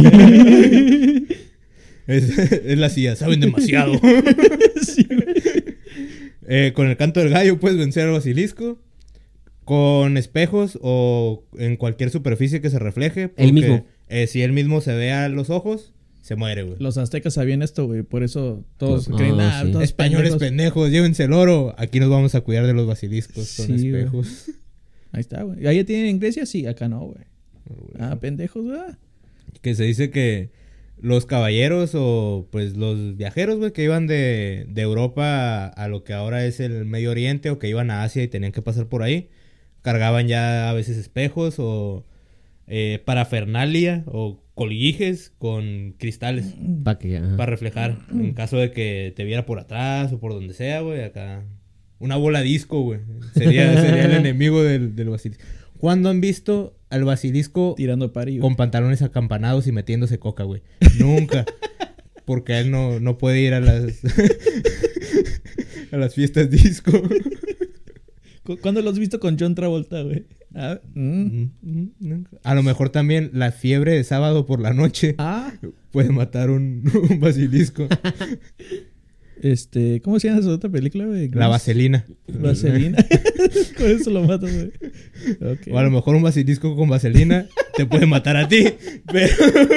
Es, es la silla, saben demasiado. Sí, güey. Eh, con el canto del gallo puedes vencer al basilisco. Con espejos o en cualquier superficie que se refleje. porque, El mismo. eh, si él mismo se ve a los ojos, se muere, güey. Los aztecas sabían esto, güey. Por eso todos Ah, creen, ah, sí. todos Españoles pendejos". pendejos, llévense el oro. Aquí nos vamos a cuidar de los basiliscos con Sí, güey. espejos. Ahí está, güey. ¿Allá tienen en Grecia? Sí, acá no, güey. Ah, pendejos, güey. Que se dice que los caballeros o pues los viajeros, güey, que iban de, de Europa a, a lo que ahora es el Medio Oriente o que iban a Asia y tenían que pasar por ahí, cargaban ya a veces espejos o eh, parafernalia o colguijes con cristales Pa' que, ajá. para reflejar en caso de que te viera por atrás o por donde sea, güey, acá. Una bola disco, güey. Sería, sería el enemigo del, del basilisco. ¿Cuándo han visto al basilisco Tirando pari, güey. con pantalones acampanados y metiéndose coca, güey? Nunca. Porque él no, no puede ir a las a las fiestas disco. ¿Cu- ¿Cuándo lo has visto con John Travolta, güey? Ah, mm. A lo mejor también la fiebre de sábado por la noche Ah, puede matar un, un basilisco. este, ¿cómo se llama esa otra película, güey? La vaselina. Vaselina. Con eso lo mato, güey. Ok. O a lo mejor un basilisco con vaselina te puede matar a ti. Pero,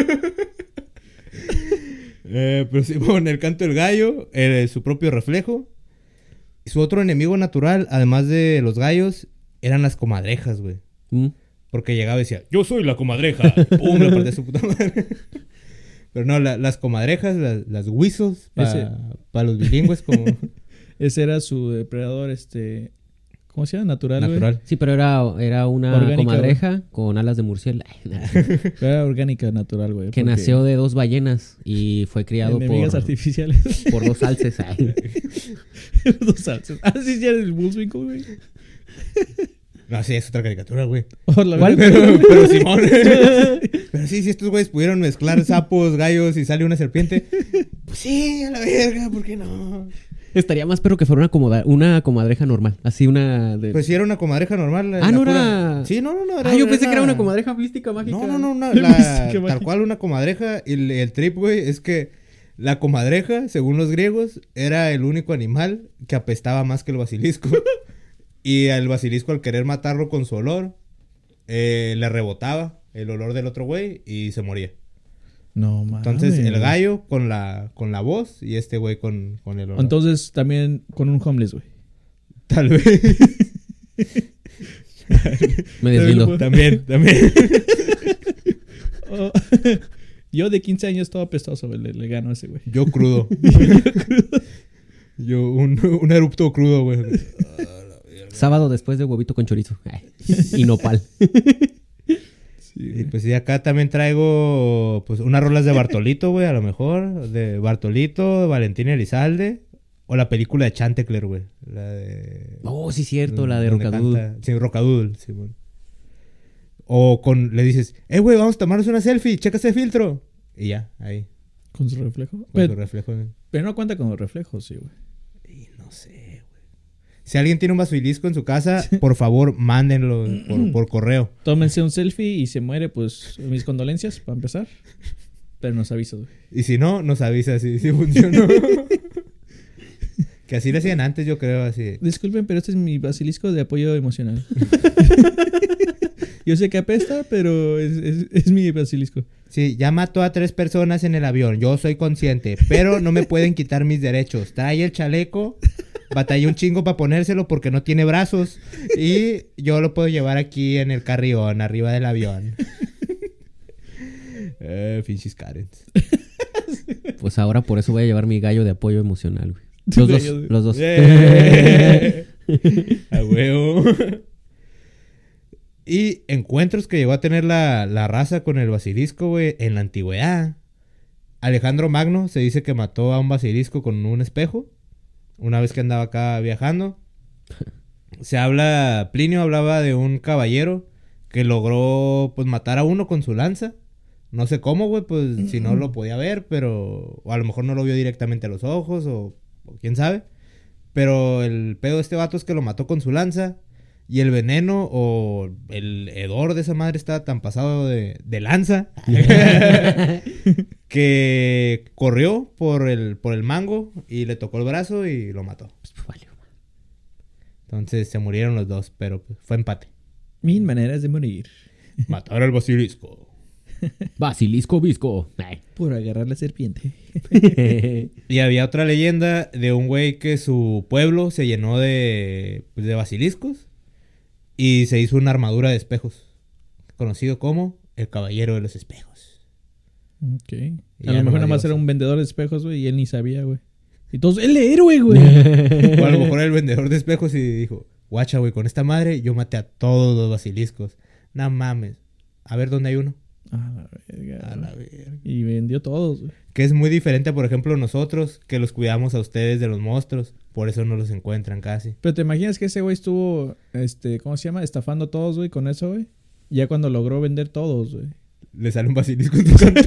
eh, pero sí, bueno, el canto del gallo, eh, su propio reflejo. Su otro enemigo natural, además de los gallos, eran las comadrejas, güey. Mm. Porque llegaba y decía, yo soy la comadreja. Pum, le partía su puta madre. Pero no, la- las comadrejas, las, las whistles, Ese- para los bilingües, como Ese era su depredador, este... ¿Cómo se llama? Natural, güey. natural. Sí, pero era, era una Orgánica, comadreja con alas de murciélago. Pero era orgánica, natural, güey. Que porque nació de dos ballenas y fue criado enemigas por, artificiales. por dos alces. Ay. Dos salsas. Ah, sí, sí, era el Bullswinkle, güey. No, sí, es otra caricatura, güey. Oh, la ¿Cuál? verdad. Pero, pero Simón. Pero sí, si estos güeyes pudieron mezclar sapos, gallos y sale una serpiente. Pues sí, a la verga, ¿por qué no? Estaría más pero que fuera una, comoda- una comadreja normal. Así una de... Pues sí, era una comadreja normal. la- Ah, la no pura- era- Sí, no, no, no. ah, yo pensé que era una comadreja mística mágica. No, no, no, una- Mística la- tal mágica. cual una comadreja. Y el, el trip, güey, es que la comadreja, según los griegos, era el único animal que apestaba más que el basilisco. Y al basilisco, al querer matarlo con su olor, eh, le rebotaba el olor del otro güey y se moría. No, mames. Entonces, el gallo con la, con la voz y este güey con, con el olor. Entonces, también con un homeless, güey. Tal vez. Me deslindo. También, también. Oh, yo de quince años todo apestoso, güey. Le, le gano a ese, güey. Yo crudo. Yo, un, un erupto crudo, güey. Sábado después de huevito con chorizo. Ay. Y nopal. Y pues sí, acá también traigo pues unas rolas de Bartolito, güey, a lo mejor. De Bartolito, de Valentín Elizalde. O la película de Chantecler, güey. La de... Oh, sí, cierto, la de donde Rocadudo. canta- Sí, Rocadoodle, sí, bueno. O con... Le dices, eh, güey, vamos a tomarnos una selfie, checa ese filtro. Y ya, ahí, Con su reflejo. con Pero, su reflejo. pero no cuenta con los reflejos, sí, güey. Y no sé, güey. Si alguien tiene un basilisco en su casa, por favor, mándenlo por, por correo. Tómense un selfie y se muere, pues mis condolencias, para empezar. Pero nos avisas, güey. Y si no, nos avisa si, si funcionó. Que así lo hacían antes, yo creo, así. Disculpen, pero este es mi basilisco de apoyo emocional. Yo sé que apesta, pero es, es, es mi basilisco. Sí, ya mató a tres personas en el avión, yo soy consciente, pero no me pueden quitar mis derechos. Trae el chaleco, batallé un chingo para ponérselo porque no tiene brazos y yo lo puedo llevar aquí en el carrión, arriba del avión. Eh, pinches Karens. Pues ahora por eso voy a llevar mi gallo de apoyo emocional, güey. Tu Los dos, gallo de- los dos. ¡Eh! A huevo. Y encuentros que llegó a tener la, la raza con el basilisco, güey, en la antigüedad. Alejandro Magno se dice que mató a un basilisco con un espejo. Una vez que andaba acá viajando. Se habla, Plinio hablaba de un caballero que logró, pues, matar a uno con su lanza. No sé cómo, güey, pues, si no lo podía ver, pero... O a lo mejor no lo vio directamente a los ojos, o, o quién sabe. Pero el pedo de este vato es que lo mató con su lanza. Y el veneno o el hedor de esa madre estaba tan pasado de, de lanza que corrió por el, por el mango y le tocó el brazo y lo mató. Pues, vale, güey. Entonces se murieron los dos, pero pues, fue empate. Mil maneras de morir. Matar al basilisco. Basilisco visco. Ay. Por agarrar la serpiente. Y había otra leyenda de un güey que su pueblo se llenó de, pues, de basiliscos y se hizo una armadura de espejos, conocido como el Caballero de los Espejos. Ok. Y A ya lo mejor nomás nada más digo, era sí. un vendedor de espejos, güey, y él ni sabía, güey. Y todos, ¡el héroe, güey! O a lo mejor era el vendedor de espejos y dijo, guacha, güey, con esta madre yo maté a todos los basiliscos. No mames. A ver dónde hay uno. A la verga. A la verga. Y vendió todos, güey. Que es muy diferente, por ejemplo, nosotros, que los cuidamos a ustedes de los monstruos. Por eso no los encuentran casi. Pero te imaginas que ese güey estuvo, este, ¿cómo se llama? Estafando a todos, güey, con eso, güey. Ya cuando logró vender todos, güey. Le sale un basilisco en tu cartón.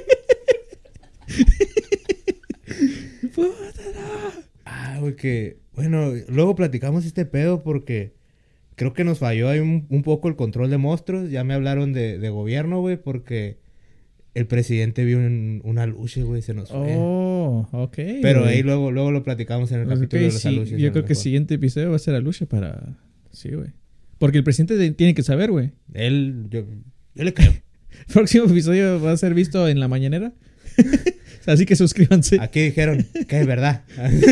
Ah, güey, que... Bueno, luego platicamos este pedo porque... Creo que nos falló ahí un, un poco el control de monstruos. Ya me hablaron de, de gobierno, güey, porque... El presidente vio un, una luche, güey, se nos fue. Oh, ok. Pero güey. ahí luego, luego lo platicamos en el Pues, capítulo ok, de los sí, aluches. yo creo que el siguiente episodio va a ser a lucha para... Sí, güey. Porque el presidente de- tiene que saber, güey. Él, yo, yo le creo. El próximo episodio va a ser visto en la mañanera. Así que suscríbanse. Aquí dijeron que es verdad.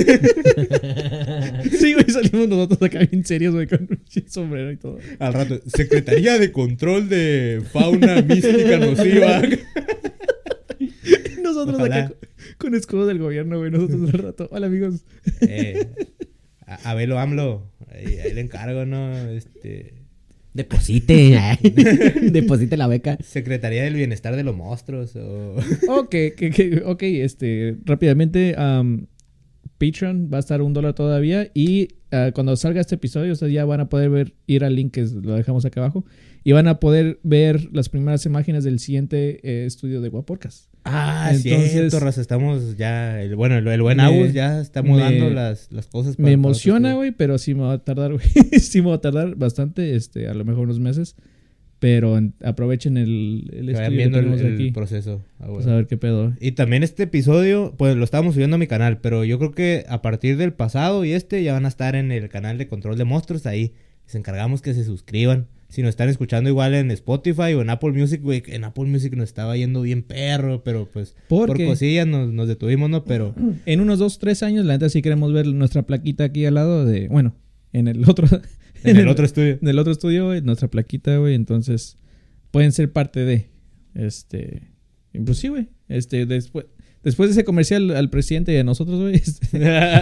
Sí, güey, salimos nosotros acá bien serios, güey, con un sombrero y todo. Al rato, Secretaría de Control de Fauna Mística Nociva. Nosotros Ojalá. acá con, con escudo del gobierno, güey. Nosotros al rato. Hola, amigos. Eh, a, a Velo AMLO. Ahí, ahí le encargo, ¿no? Este... Deposite. Deposite la beca. Secretaría del Bienestar de los Monstruos. O... Ok, que, que, ok, este, rápidamente, um, Patreon va a estar un dólar todavía y uh, cuando salga este episodio, ustedes ya van a poder ver, ir al link que lo dejamos acá abajo y van a poder ver las primeras imágenes del siguiente eh, estudio de Guaporcas. Ah, Entonces- cierto, raza. Estamos ya... El, bueno, el, el buen Me- Agus ya está mudando me- las, las cosas. Me para- emociona, para otros- güey, pero sí me va a tardar, güey. Sí me va a tardar bastante, este, a lo mejor unos meses, pero en- aprovechen el, el Que vayan estudio que viendo el, tenemos el aquí. proceso. Ah, bueno. Pues a ver qué pedo. Y también este episodio, pues lo estábamos subiendo a mi canal, pero yo creo que a partir del pasado y este ya van a estar en el canal de Control de Monstruos. Ahí les encargamos que se suscriban. Si nos están escuchando igual en Spotify o en Apple Music, güey, en Apple Music nos estaba yendo bien perro, pero pues ¿Por por qué? cosillas nos, nos detuvimos, ¿no? Pero En unos dos, tres años, la neta sí queremos ver nuestra plaquita aquí al lado de... Bueno, en el otro... en el otro estudio. En el otro estudio, güey, nuestra plaquita, güey. Entonces, pueden ser parte de... Este... y pues sí, güey. Este, después... Después de ese comercial al presidente y a nosotros, güey. este,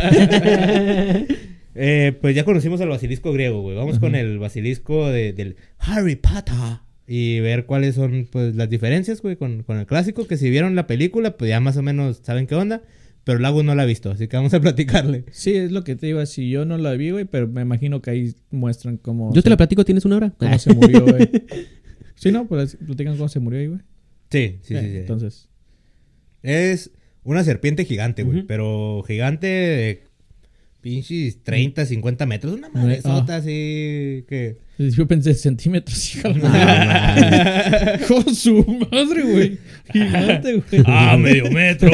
Eh, pues ya conocimos al basilisco griego, güey. Vamos Ajá. con el basilisco de, del Harry Potter. Y ver cuáles son, pues, las diferencias, güey, con, con el clásico. Que si vieron la película, pues ya más o menos saben qué onda. Pero Lago no la ha visto, así que vamos a platicarle. sí, es lo que te digo. Si yo no la vi, güey, pero me imagino que ahí muestran cómo... Yo te se- la platico, ¿tienes una hora? Cómo se murió, güey. Sí, no, pues platican cómo se murió ahí, güey. Sí, sí, Eh, sí, sí. Entonces... Es una serpiente gigante, güey. Ujú. Pero gigante de pinches treinta, cincuenta metros. Una madresota Ah. así que... Yo pensé centímetros, hija. No, mames. Con su madre, güey. Gigante, güey. ¡Ah, medio metro!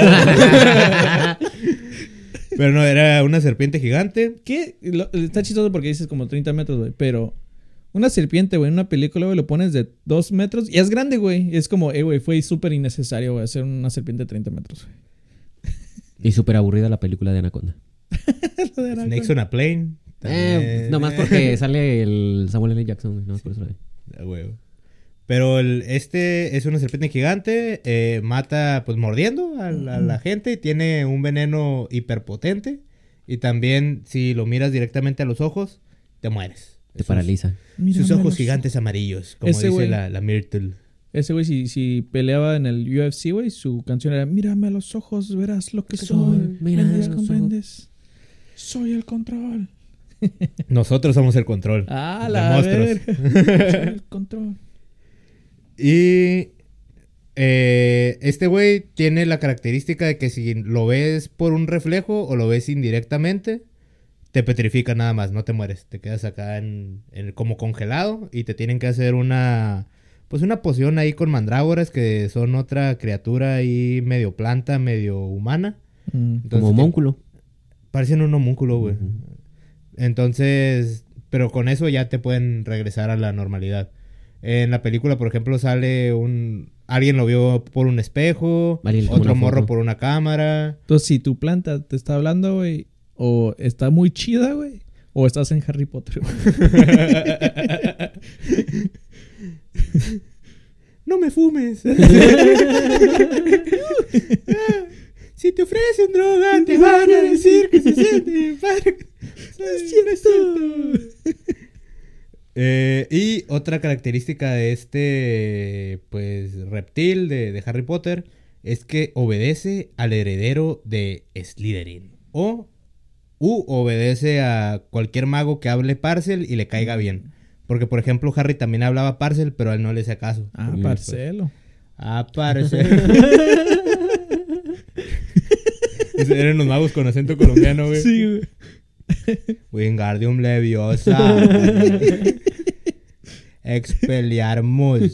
Pero no, era una serpiente gigante. ¿Qué? Lo- está chistoso porque dices como treinta metros, güey. Pero una serpiente, güey, en una película, güey, lo pones de dos metros y es grande, güey. Es como, eh, güey, fue súper innecesario, güey, hacer una serpiente de treinta metros, güey. Y súper aburrida la película de Anaconda. Lo de Snakes on a Plane. Eh, nomás porque sale el Samuel L. Jackson, güey. No, por eso lo vi. Ah, huevo. Pero el, este es una serpiente gigante. eh, mata, pues, mordiendo a, la- a la gente. Y tiene un veneno hiperpotente. Y también, si lo miras directamente a los ojos, te mueres. Te Sus- paraliza. Sus Mírame ojos los- gigantes amarillos. Como Ese dice güey. la, la Myrtle. Ese güey, si, si peleaba en el U F C, güey, su canción era mírame a los ojos, verás lo que Que soy. soy, mírame a ¿Comprendes? los ¿Comprendes? Soy el control. Nosotros somos el control. Ah, de la monstruos. verga. Soy el control. Y eh, este güey tiene la característica de que si lo ves por un reflejo o lo ves indirectamente, te petrifica nada más, no te mueres. Te quedas acá en, en- como congelado y te tienen que hacer una, pues una poción ahí con mandrágoras que son otra criatura ahí medio planta, medio humana. Mm. Entonces, Como homúnculo. parecen un homúnculo, güey. Ujú. Entonces, pero con eso ya te pueden regresar a la normalidad. En la película, por ejemplo, sale un... Alguien lo vio por un espejo, Alguien le tomó otro una morro foto. por una cámara. Entonces, si tu planta te está hablando, güey, o está muy chida, güey, o estás en Harry Potter, güey. ¡No me fumes! Si te ofrecen droga, te van a decir que se siente padre. No es cierto. Eh, y otra característica de este, pues, reptil de, de Harry Potter es que obedece al heredero de Slytherin. O u obedece a cualquier mago que hable Parcel y le caiga bien. Porque, por ejemplo, Harry también hablaba Parcel, pero a él no le hacía caso. Ah, Porque, Parcelo. pues, ah, Parcel. Eran los magos con acento colombiano, güey. Sí, güey. Wingardium Leviosa. Expelliarmus.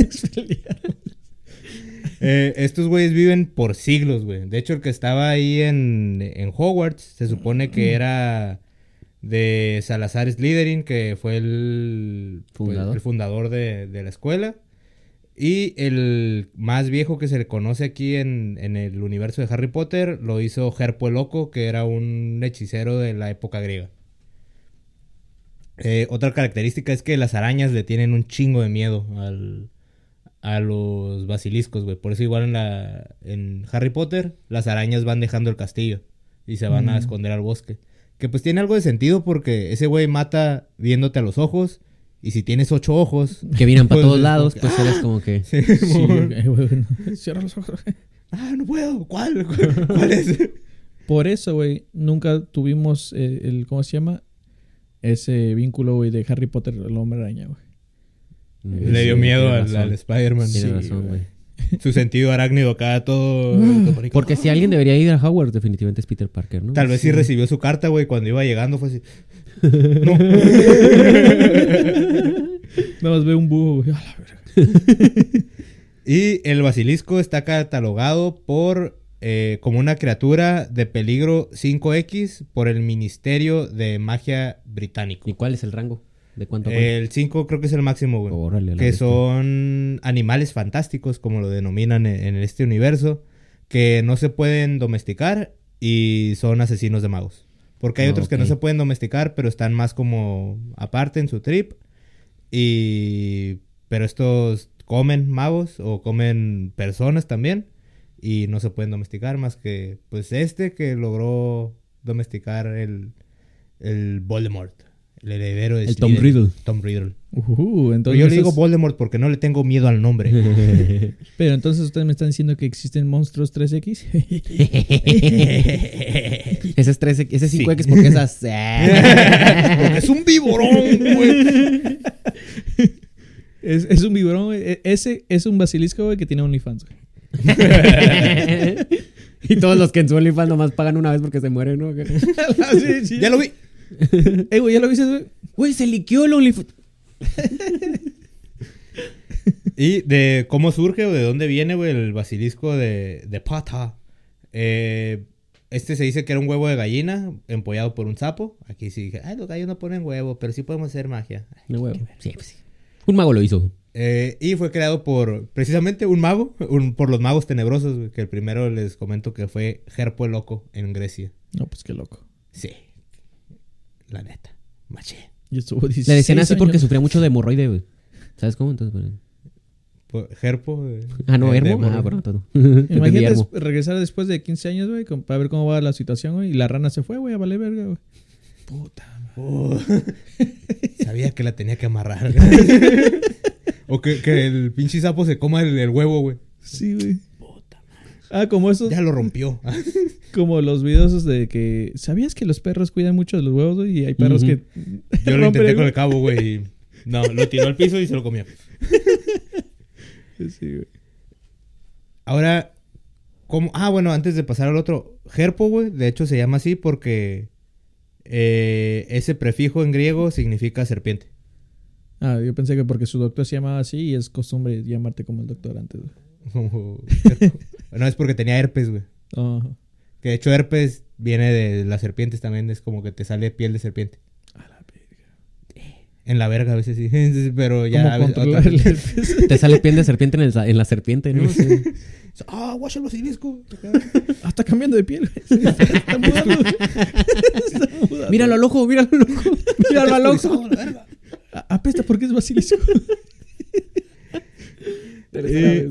eh, estos güeyes viven por siglos, güey. De hecho, el que estaba ahí en, en Hogwarts se supone que era de Salazar Slytherin, que fue el fundador, pues, el fundador de, de la escuela. Y el más viejo que se le conoce aquí en, en el universo de Harry Potter lo hizo Herpo el Loco, que era un hechicero de la época griega. Eh, otra característica es que las arañas le tienen un chingo de miedo al, a los basiliscos, güey. Por eso igual en, la, en Harry Potter las arañas van dejando el castillo y se van mm. a esconder al bosque. Que pues tiene algo de sentido porque ese güey mata viéndote a los ojos. Y si tienes ocho ojos... Que vienen para pues, todos lados, que, pues ¡ah! eres como que... Sí, sí, okay, bueno. Cierra los ojos. Ah, no puedo. ¿Cuál? ¿Cuál, cuál es? Por eso, güey, nunca tuvimos eh, el... ¿Cómo se llama? Ese vínculo, güey, de Harry Potter al Hombre Araña, güey. Le dio miedo al, al Spider-Man. Tiene sí, razón, güey. Su sentido arácnido acá todo... Porque si alguien debería ir a Hogwarts, definitivamente es Peter Parker, ¿no? Tal vez sí, sí recibió su carta, güey. Cuando iba llegando fue así... No. Nada más ve un búho, güey. A la verga. Y el basilisco está catalogado por... Eh, como una criatura de peligro cinco equis por el Ministerio de Magia Británico. ¿Y cuál es el rango? ¿De cuánto a cuánto? El cinco creo que es el máximo, güey. Órale, que bestia. Son animales fantásticos, como lo denominan en, en este universo, que no se pueden domesticar y son asesinos de magos. Porque hay oh, otros okay. que no se pueden domesticar, pero están más como aparte en su trip. Y... Pero estos comen magos o comen personas también. Y no se pueden domesticar más que... Pues este que logró domesticar el... El Voldemort. El heredero de El Tom Riddle. Tom Riddle. Uh, entonces yo le digo Voldemort porque no le tengo miedo al nombre. Pero entonces ustedes me están diciendo que existen monstruos tres equis. Ese es tres X, ese es cinco X sí. Porque es así. Porque es un viborón, güey. Es, es un viborón, güey. Ese es un basilisco, güey, que tiene OnlyFans, güey. Y todos los que en su OnlyFans nomás pagan una vez porque se mueren, ¿no? sí, sí. Ya lo vi. Eh, güey, ¿ya lo viste, güey? Güey, se liqueó el OnlyFans. Y de cómo surge o de dónde viene, güey, el basilisco de, de Potter. Eh, este se dice que era un huevo de gallina empollado por un sapo. Aquí sí dije, ay, los gallos no ponen huevo, pero sí podemos hacer magia. Ay, no huevo. Sí, pues sí. Un mago lo hizo. Eh, y fue creado por, precisamente, un mago, un, por los magos tenebrosos, güey, que el primero les comento que fue Herpo el Loco en Grecia. No, pues qué loco. Sí. La neta. Maché. Y estuvo Le decían así años. Porque sufría mucho de hemorroide, güey. ¿Sabes cómo? Entonces, bueno. Herpo. De, ah, no, de, Hermo. De ah, bueno, todo. Imagínate des- regresar después de quince años, güey, para ver cómo va la situación, güey. Y la rana se fue, güey, a valer verga, güey. Puta oh. Sabía que la tenía que amarrar. O que, que el pinche sapo se coma el, el huevo, güey. Sí, güey. Ah, como esos... Ya lo rompió. Como los videos esos de que... ¿Sabías que los perros cuidan mucho de los huevos, güey? Y hay perros uh-huh. que... Yo lo intenté con el cabo, güey. No, lo tiró al piso y se lo comió. Sí, güey. Ahora, ¿cómo? Ah, bueno, antes de pasar al otro. Herpo, güey, de hecho se llama así porque... Eh, ese prefijo en griego significa serpiente. Ah, yo pensé que porque su doctor se llamaba así y es costumbre llamarte como el doctor antes, güey. Oh, no, es porque tenía herpes, güey. Uh-huh. Que de hecho herpes viene de las serpientes también. Es como que te sale piel de serpiente. A la verga. En la verga a veces sí. Pero ya... ¿Cómo controlar el herpes? Te sale piel de serpiente en, el, en la serpiente, ¿no? Sí. Ah, guacha el basilisco. Ah, está cambiando de piel, güey. Está mudando. Está mudando. Míralo al ojo, míralo al ojo. Míralo al ojo. Apesta porque es basilisco. eh,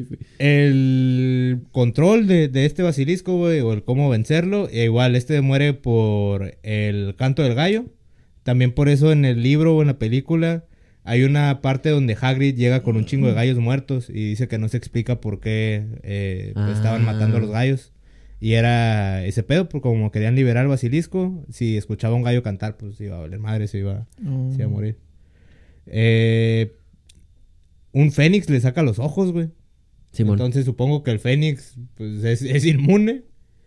el control de, de este basilisco, güey, o el cómo vencerlo, e igual este muere por el canto del gallo. También por eso en el libro o en la película Hay una parte donde Hagrid llega con un chingo de gallos muertos y dice que no se explica por qué eh, pues, Ah. estaban matando a los gallos. Y era ese pedo, porque como querían liberar al basilisco, si escuchaba a un gallo cantar, pues iba a valer madre, se iba, Oh. se iba a morir. Eh, un fénix le saca los ojos, güey. Simón. Entonces supongo que el fénix pues, es, es inmune.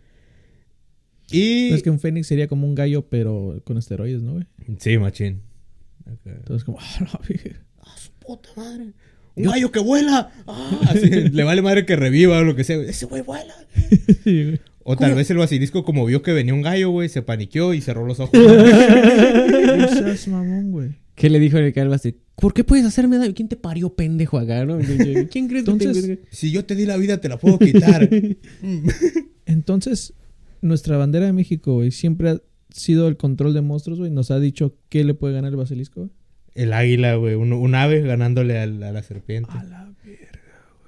Y... Es que un fénix sería como un gallo, pero con esteroides, ¿no, güey? Sí, machín. Okay. Entonces, como, ah, la virgen. ¡Ah, su puta madre! ¡Un gallo que vuela! ¡Ah! Así, le vale madre que reviva o lo que sea. ¡Ese güey vuela! Sí, güey. O tal ¿Cómo? vez el basilisco, como vio que venía un gallo, güey, se paniqueó y cerró los ojos. No seas mamón, güey. ¿Qué le dijo el calvo así? ¿Por qué puedes hacerme daño? ¿Quién te parió, pendejo, acá, no? ¿Quién crees que Entonces- te... Si yo te di la vida, te la puedo quitar. Entonces, nuestra bandera de México, güey, siempre ha sido el control de monstruos, güey. Nos ha dicho qué le puede ganar el basilisco, güey. El águila, güey. Un, un ave ganándole al- a la serpiente. A la verga.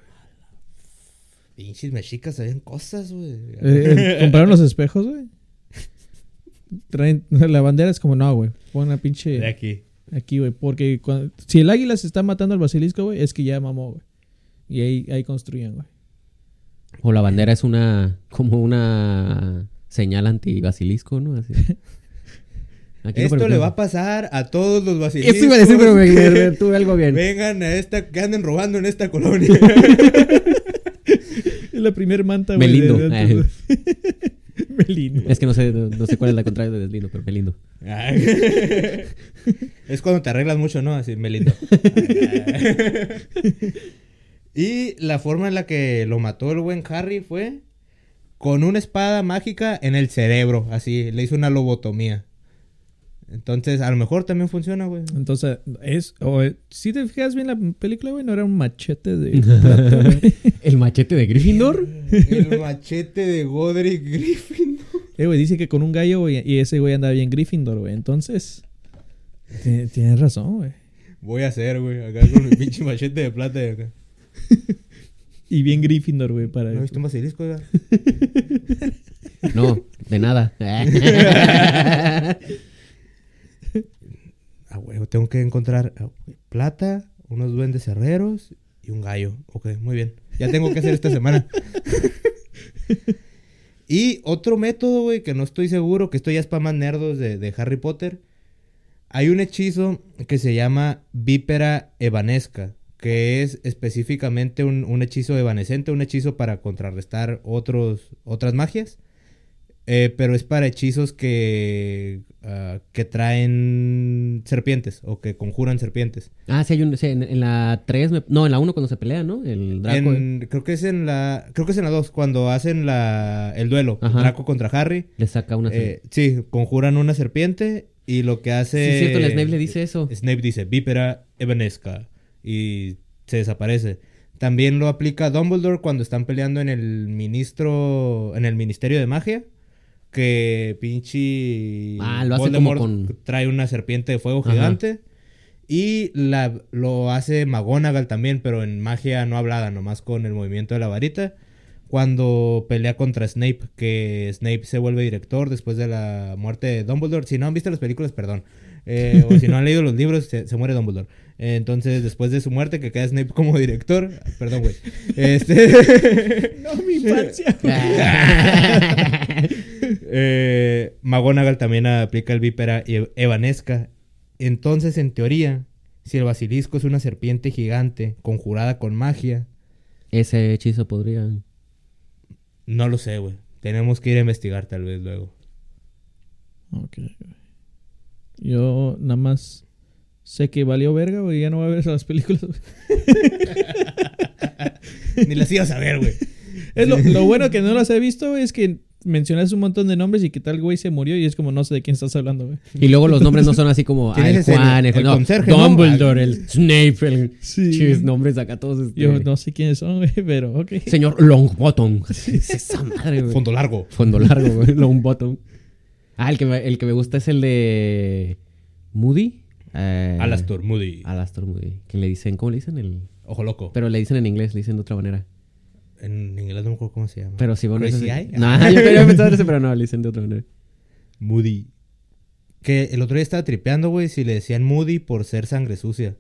Pinches mexicas sabían cosas, güey. Eh, ¿Compraron los espejos, güey? Traen, la bandera es como, no, güey. Pon la pinche De aquí. aquí, güey. Porque cuando- si el águila se está matando al basilisco, güey, es que ya mamó, güey. Y ahí, ahí construyen, güey. O la bandera es una... Como una señal anti-basilisco, ¿no? Así. Aquí no Esto le permitimos. va a pasar a todos los basiliscos. Eso iba a decir, pero me, me- me- tuve algo bien. Vengan a esta, que anden robando en esta colonia. Es la primer manta, güey. Melindo. de- de antes, güey. Melindo. Es que no sé, no, no sé cuál es la contraria de deslindo, pero qué lindo. Ay. Es cuando te arreglas mucho, ¿no? Así, Melindo. Y la forma en la que lo mató el buen Harry fue con una espada mágica en el cerebro. Así, le hizo una lobotomía. Entonces, a lo mejor también funciona, güey. Entonces, es... O, eh, si te fijas bien la película, güey, no era un machete de plata, güey. ¿El machete de Gryffindor? El machete de Godric Griffin. Eh, güey, dice que con un gallo, güey, y ese güey andaba bien Gryffindor, güey. Entonces, ti- tienes razón, güey. Voy a hacer, güey, acá con mi pinche machete de plata de acá. Y bien Gryffindor, güey, para... ¿No viste un basilisco, oiga? No, de nada. Ah, güey, tengo que encontrar ah, plata, unos duendes herreros y un gallo. Ok, muy bien. Ya tengo que hacer esta semana. Y otro método, güey, que no estoy seguro, que esto ya es para más nerdos de, de Harry Potter. Hay un hechizo que se llama Vípera Evanesca, que es específicamente un, un hechizo evanescente, un hechizo para contrarrestar otros, otras magias. Eh, pero es para hechizos que, uh, que traen serpientes o que conjuran serpientes. Ah, sí, hay un... sí, en, en la tres... me- no, en la uno cuando se pelea, ¿no? El Draco. En- creo que es en la creo que es en la dos cuando hacen la el duelo Ajá. Draco contra Harry. Le saca una... Eh, sí, conjuran una serpiente y lo que hace... Sí, es cierto, el Snape le dice eso. Snape dice Vípera Evanesca y se desaparece. También lo aplica Dumbledore cuando están peleando en el ministro... En el Ministerio de Magia. Que pinche... Ah, lo hace como con- trae una serpiente de fuego Ajá. gigante. Y la, lo hace McGonagall también, pero en magia no hablada, nomás con el movimiento de la varita. Cuando pelea contra Snape, que Snape se vuelve director después de la muerte de Dumbledore. Si no han visto las películas, perdón. Eh, o si no han leído los libros, se, se muere Dumbledore. Eh, entonces, después de su muerte, que queda Snape como director. Perdón, güey. Este... No, mi infancia. eh, McGonagall también aplica el Vípera e- Evanesca. Entonces, en teoría, si el basilisco es una serpiente gigante conjurada con magia, Ese hechizo podría... no lo sé, güey. Tenemos que ir a investigar tal vez luego. Ok, güey. Yo nada más sé que valió verga, güey. Ya no voy a ver esas películas, güey. Ni las ibas a ver, güey. Es lo, lo bueno que no las he visto, güey, es que mencionas un montón de nombres y que tal güey se murió y es como no sé de quién estás hablando, güey. Y luego los nombres no son así como... ¿Quién ah, el es ese? Juan, el, El no, conserje, ¿no? Dumbledore, el Snape, el... Sí. Chis, nombres acá todos... este, Yo no sé quiénes son, güey, pero ok. Señor Longbottom. Es esa madre, güey. Fondo largo. Fondo largo, güey. Longbottom. Ah, el que, me, el que me gusta es el de... Moody. Eh, Alastor Moody. Alastor Moody. Que le dicen... ¿Cómo le dicen? El... Ojo loco. Pero le dicen en inglés, le dicen de otra manera. En inglés no me acuerdo cómo se llama. Pero si bueno... Crazy eso sí- Eye. No, yo quería pensar eso, pero no, le dicen de otra manera. Moody. Que el otro día estaba tripeando, güey, si le decían Moody por ser sangre sucia.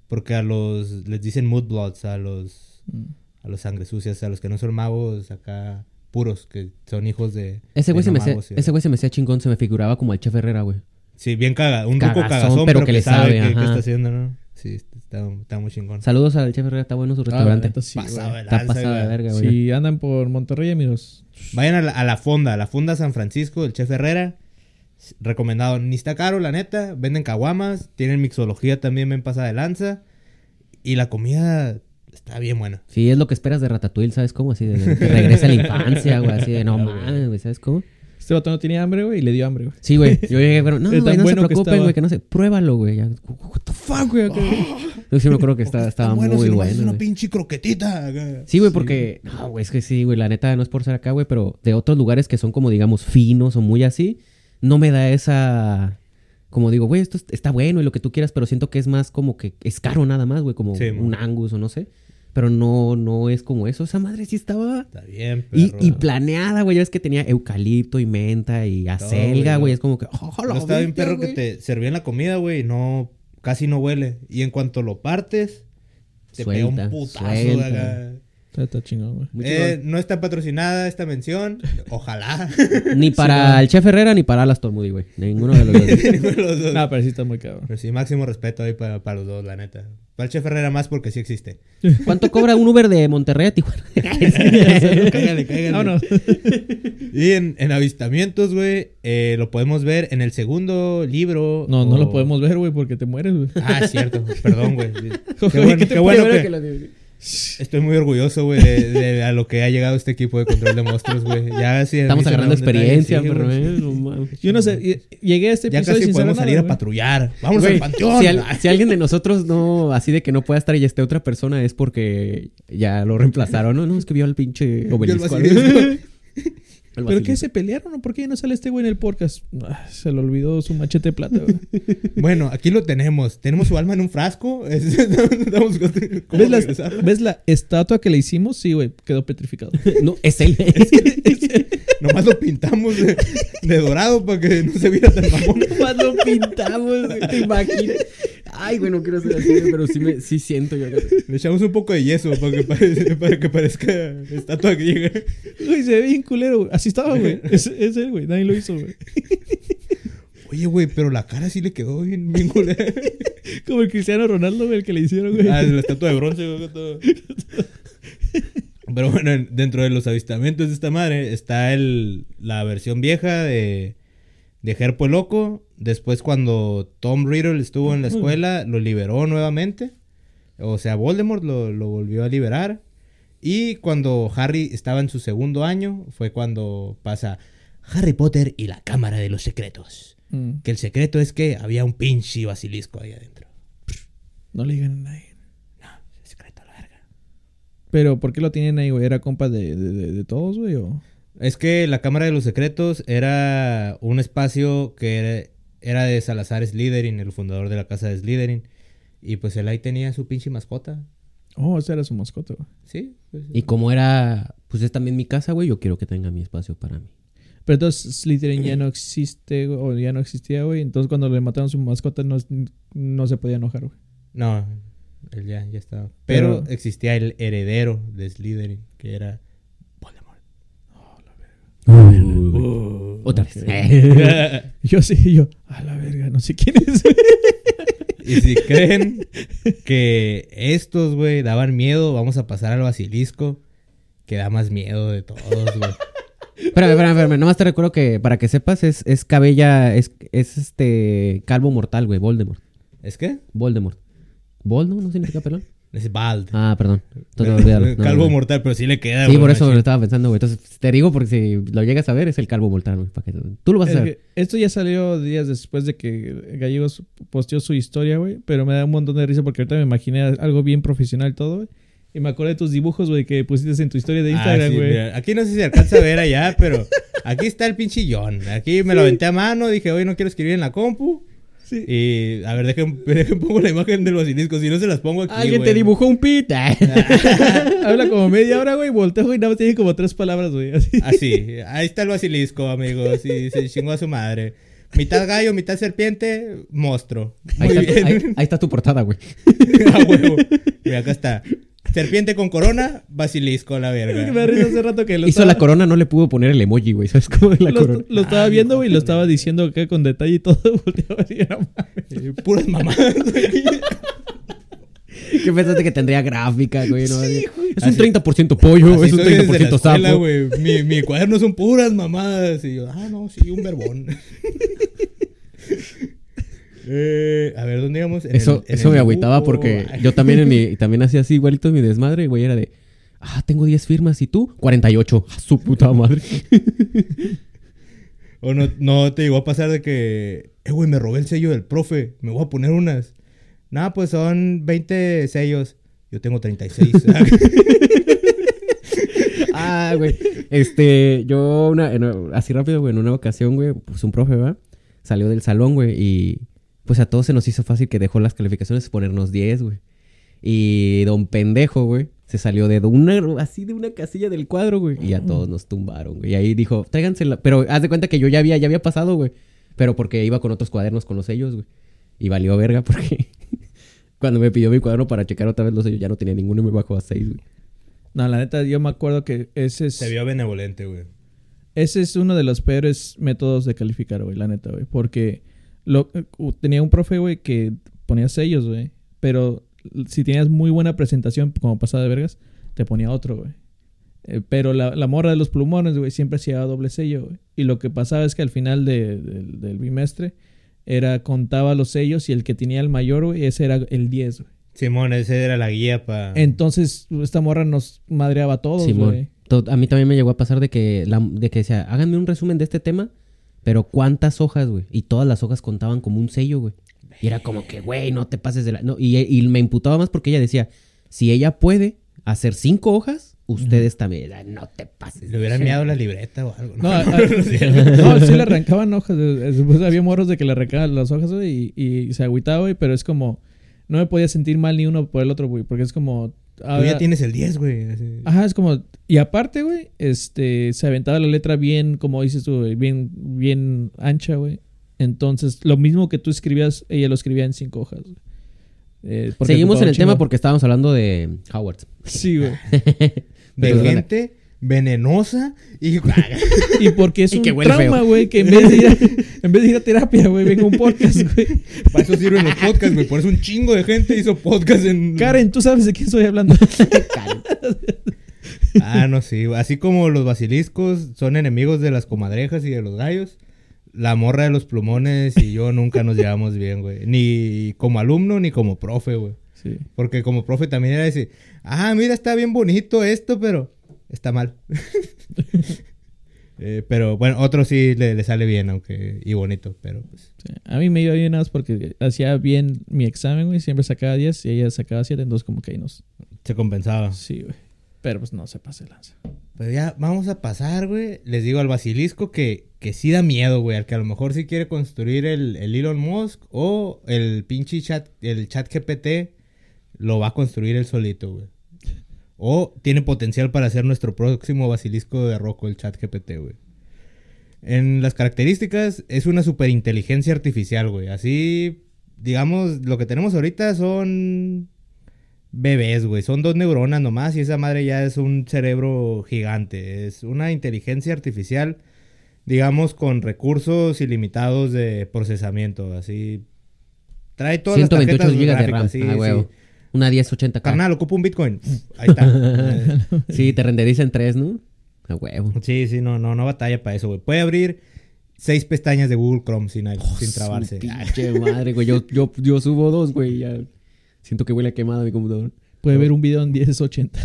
Porque a los... Les dicen mudbloods, a los... Mm. A los sangre sucias, a los que no son magos acá puros, que son hijos de... Ese güey de se, no me hacía- magos, sí. ese güey se me hacía chingón, se me figuraba como al Chef Herrera, güey. Sí, bien caga. Un Cagazón, ruco cagazón, pero pero, que que, le sabe sabe, qué, qué ajá. está haciendo, ¿no? Sí, está, está muy chingón. Saludos al Chef Herrera, está bueno su Ah, restaurante. neta, sí, Pasado güey. de Está lanza, pasado de güey. verga, güey. Si andan por Monterrey, amigos. Vayan a la, a la fonda, a la fonda San Francisco, el Chef Herrera. Recomendado. Ni está caro, la neta. Venden caguamas. Tienen mixología también bien pasada de lanza. Y la comida está bien buena. Sí, es lo que esperas de Ratatouille, ¿sabes cómo? Así de que regrese a la infancia, güey. Así de, no mames, güey, ¿sabes cómo? Este vato no tenía hambre, güey, y le dio hambre, güey. Sí, güey. Yo llegué, pero no, Es güey, tan no bueno se que preocupen, estaba. güey, que no sé. Pruébalo, güey. Ya, what the fuck, güey. acá. Yo sí me acuerdo que estaba, estaba Está bueno muy si nomás es bueno, una güey. pinche croquetita. acá. Sí, güey, porque... No, güey, es que sí, güey. La neta, no es por ser acá, güey, pero de otros lugares que son como, digamos, finos o muy así, no me da esa... Como digo, güey, esto es- está bueno y lo que tú quieras, pero siento que es más como que es caro nada más, güey. Como Sí, un mo. Angus o no sé. Pero no, no es como eso. Esa madre sí estaba... Está bien, Y, perro. y planeada, güey. Ya ves que tenía eucalipto y menta y acelga, güey, güey. no. Es como que... Oh, la No estaba bien bestia, perro que güey. te servían la comida, güey. Y no... Casi no huele. Y en cuanto lo partes... Te pega Suelta, un putazo, suelta. acá. Está, está chingón, güey. Muy Eh, chingón. no está patrocinada esta mención. Ojalá. Ni para no. el Chef Herrera ni para Alastor Moody, güey. Ninguno de los dos. Ninguno de los dos. No, pero sí está muy cabrón. Pero sí, máximo respeto ahí para, para los dos, la neta. Para el Chef Herrera más porque sí existe. ¿Cuánto cobra un Uber de Monterrey a Tijuana? Cáigale, cáigale. Vámonos. Y en, en avistamientos, güey, eh, lo podemos ver en el segundo libro. No, no o- lo podemos ver, güey, porque te mueres, güey. Ah, es cierto. Perdón, güey. Qué Oye, bueno, ¿qué te qué bueno puede que... ver que lo- Estoy muy orgulloso, güey, de, de a lo que ha llegado este equipo de control de monstruos, güey. Ya sí, Estamos a mí se me agarrando da un detalle, experiencia, sí, pero güey. eh, no mames. Yo no sé, y- llegué a este Ya episodio casi sin podemos saber salir nada, a güey. patrullar. Vamos Güey, al panteón. Si, al- si alguien de nosotros no, así de que no pueda estar y esté otra persona, es porque ya lo reemplazaron. No, no, es que vio al pinche Vio el obelisco. basilisco. El ¿Pero qué? basilisco. ¿Se pelearon o por qué ya no sale este güey en el podcast? Ah, se le olvidó su machete de plata, güey. Bueno, aquí lo tenemos. Tenemos su alma en un frasco. Es- Estamos- ¿Cómo ¿Ves la, regresarlo? ¿Ves la estatua que le hicimos? Sí, güey, quedó petrificado. No, es él. Nomás lo pintamos de, de dorado para que no se viera tan mamón. Nomás lo pintamos, güey. Te imaginas. Ay, güey, no quiero ser así, güey, pero sí, me, sí siento yo. Le echamos un poco de yeso para que, parezca, para que parezca estatua griega. Güey, se ve bien culero, güey. Así estaba, güey. Es, es él, güey. Nadie lo hizo, güey. Oye, güey, pero la cara sí le quedó bien, bien culera. Como el Cristiano Ronaldo, güey, el que le hicieron, güey. Ah, la estatua de bronce, güey. todo. Pero bueno, en- dentro de los avistamientos de esta madre está el, la versión vieja de, de Herpo el Loco. Después, cuando Tom Riddle estuvo en la escuela, lo liberó nuevamente. O sea, Voldemort lo, lo volvió a liberar. Y cuando Harry estaba en su segundo año, fue cuando pasa Harry Potter y la Cámara de los Secretos. Mm, Que el secreto es que había un pinche basilisco ahí adentro. no le digan a nadie. Es secreto a la verga. Pero, ¿por qué lo tienen ahí, güey? ¿Era compa de, de, de, de todos, güey? ¿O? Es que la Cámara de los Secretos era un espacio que era, era de Salazar Slytherin, el fundador de la casa de Slytherin. Y pues él ahí tenía su pinche mascota. Oh, esa era su mascota, güey. Sí. Pues, Y como era, pues es también mi casa, güey, yo quiero que tenga mi espacio para mí. Pero entonces Slytherin ya no existe, güey, o ya no existía, güey. Entonces cuando le mataron su mascota no, no se podía enojar, güey. No, él ya, ya estaba. Pero, Pero- existía el heredero de Slytherin, que era Voldemort. Uh, Otra vez. Yo sí, yo, a la verga, no sé quién es. Y si creen que estos, güey, daban miedo, vamos a pasar al basilisco, que da más miedo de todos, güey. Espérame, espérame, espérame. Nomás te recuerdo que, para que sepas, es, es cabella, es, es este calvo mortal, güey, Voldemort. ¿Es qué? Voldemort. ¿Vold no? ¿No significa pelón? Es Bald. Ah, perdón. Entonces, olvídalo. No, Calvo no, no. mortal, pero sí le queda, Sí, güey, por eso machín. lo estaba pensando, güey. Entonces, te digo porque si lo llegas a ver, es el calvo mortal, güey. para que- Tú lo vas a Es saber. que esto ya salió días después de que Gallegos posteó su historia, güey. Pero me da un montón de risa porque ahorita me imaginé algo bien profesional todo, güey. Y me acordé de tus dibujos, güey, que pusiste en tu historia de Ah, Instagram, sí, güey. mira, aquí no sé si se alcanza a ver allá, pero aquí está el pinche John. Aquí me lo aventé a mano, dije, hoy no quiero escribir en la compu. Sí. Y a ver, dejen, dejen pongo la imagen del basilisco, si no se las pongo aquí. Alguien güey. te dibujó un pit. Habla como media hora, güey. Volteo, güey. Nada más tiene como tres palabras, güey. Así. Así, ahí está el basilisco, amigos. Y se chingó a su madre. mitad gallo, mitad serpiente, monstruo. Ahí Muy está, bien. ahí, ahí está tu portada, güey. A huevo. Y acá está. Serpiente con corona, basilisco a la Es que verga. me da risa hace rato que lo Hizo estaba, la corona, no le pudo poner el emoji, güey. ¿Sabes cómo es la lo, corona? lo estaba Ah, viendo, güey, y lo no, estaba diciendo acá con detalle y todo. Volteaba así, era mames. Eh, Puras mamadas, güey. ¿Qué pensaste que tendría gráfica, güey? ¿No? Sí, güey. Es un Así- treinta por ciento pollo, Así es un soy desde treinta por la ciento escuela, sapo. güey. Mi, mi cuaderno son puras mamadas. Y yo, ah, no, sí, un verbón. eh, a ver, ¿dónde íbamos? En Eso, el- en eso el me agüitaba dibujo. porque Ay. yo también en mi, también hacía así igualito en mi desmadre, güey. Era de, ah, tengo diez firmas. ¿Y tú? cuarenta y ocho. ¡Ah, su puta madre! O no, no te llegó a pasar de que, eh, güey, me robé el sello del profe. Me voy a poner unas. Nada, pues son veinte sellos. Yo tengo treinta y seis. Ah, güey. Este, yo una, en- así rápido, güey, en una ocasión, güey, pues un profe, ¿va? Salió del salón, güey, y pues a todos se nos hizo fácil que dejó las calificaciones ponernos diez, güey. Y don pendejo, güey, se salió de una, así de una casilla del cuadro, güey. Y a todos nos tumbaron, güey. Y ahí dijo, tráigansela. Pero haz de cuenta que yo ya había, ya había pasado, güey. Pero porque iba con otros cuadernos con los sellos, güey. Y valió verga porque cuando me pidió mi cuaderno para checar otra vez los sellos ya no tenía ninguno y me bajó a seis, güey. No, la neta, yo me acuerdo que ese es... Se vio benevolente, güey. Ese es uno de los peores métodos de calificar, güey, la neta, güey. Porque lo, uh, tenía un profe, güey, que ponía sellos, güey. Pero si tenías muy buena presentación, como pasada de vergas, te ponía otro, güey. Eh, pero la, la morra de los plumones, güey, siempre hacía doble sello, güey. Y lo que pasaba es que al final de, de, del bimestre, era, contaba los sellos y el que tenía el mayor, güey, ese era el diez, güey. Simón, esa era la guía para... Entonces, esta morra nos madreaba a todos, Simón. güey. To- A mí también me llegó a pasar de que, la, de que decía, háganme un resumen de este tema, pero ¿cuántas hojas, güey? Y todas las hojas contaban como un sello, güey. Y era como que, güey, no te pases de la... No, y, y me imputaba más porque ella decía, si ella puede hacer cinco hojas, ustedes también. Ah, no te pases. Le hubieran miado la libreta o algo. No, a- a- no, sí le arrancaban hojas. Después había morros de que le arrancaban las hojas, güey, y, y se agüitaba, güey, pero es como... No me podía sentir mal ni uno por el otro, güey, porque es como... Tú ahora- ya tienes el diez, güey. así. Ajá, es como... Y aparte, güey, este... Se aventaba la letra bien, como dices tú, güey, bien, bien ancha, güey. Entonces, lo mismo que tú escribías, ella lo escribía en cinco hojas, güey. Eh, porque Seguimos ocupaba en un el tema chingo. porque estábamos hablando de Howard. Sí, güey. De Pero- gente venenosa y... Y porque es Y un que huele trauma, feo. güey, que en vez de ir a, en vez de ir a terapia, güey, venga un podcast, güey. Para eso sirven los podcasts, güey. Por eso un chingo de gente hizo podcast en... Karen, tú sabes de quién estoy hablando. Ah, no, sí. Así como los basiliscos son enemigos de las comadrejas y de los gallos, la morra de los plumones y yo nunca nos llevamos bien, güey. Ni como alumno ni como profe, güey. Sí. Porque como profe también era decir, ah, mira, está bien bonito esto, pero está mal. Eh, pero bueno, otro sí le, le sale bien, aunque y bonito, pero pues... Sí. A mí me iba bien nada más porque hacía bien mi examen, güey. Siempre sacaba diez y ella sacaba siete, entonces como que ahí nos... Se compensaba. Sí, güey. Pero pues no se pase de lanza. Pues ya vamos a pasar, güey. Les digo al basilisco que, que sí da miedo, güey. Al que a lo mejor sí quiere construir el, el Elon Musk o el pinche chat, el chat G P T lo va a construir él solito, güey. O tiene potencial para ser nuestro próximo basilisco de Rocco, el chat G P T, güey. En las características es una superinteligencia artificial, güey. Así, digamos, lo que tenemos ahorita son bebés, güey. Son dos neuronas nomás y esa madre ya es un cerebro gigante. Es una inteligencia artificial, digamos, con recursos ilimitados de procesamiento. Así, trae todas las ciento veintiocho tarjetas gigas de RAM. gráficas, sí, ah, sí. huevo. Una diez ochenta K. Carnal, ocupa un Bitcoin. Ahí está. Sí, te renderiza en tres, ¿no? A huevo. Sí, sí, no, no, no batalla para eso, güey. Puede abrir seis pestañas de Google Chrome sin, sin trabarse. Su pinche madre, güey. Yo, yo, yo subo dos, güey. Ya siento que huele a quemada mi computador. Puede ver un video en diez ochenta.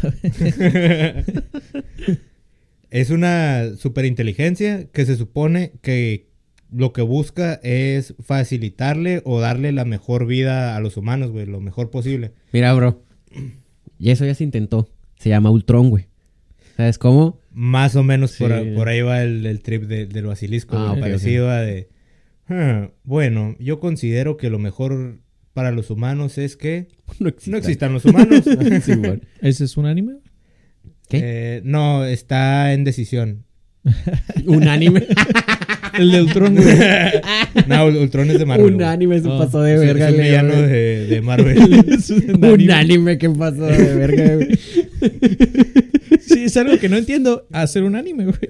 Es una superinteligencia que se supone que lo que busca es facilitarle o darle la mejor vida a los humanos, güey. Lo mejor posible. Mira, bro. Y eso ya se intentó. Se llama Ultron, güey. ¿Sabes cómo? Más o menos Sí. por, por ahí va el, el trip de- del basilisco, Ah, güey, ok, parecido a de... "Ah, bueno, yo considero que lo mejor para los humanos es que No no existan los humanos. Sí, güey. ¿Ese es un anime? ¿Qué? Eh, no, está en decisión. Un anime. El de Ultron, güey. No, Ultron es de Marvel. Un güey. anime se Oh, pasó de Es- verga, es un Leo, villano güey. de, de Marvel. Es un Un anime. anime que pasó de verga, güey. Sí, es algo que no entiendo. Hacer un anime, güey.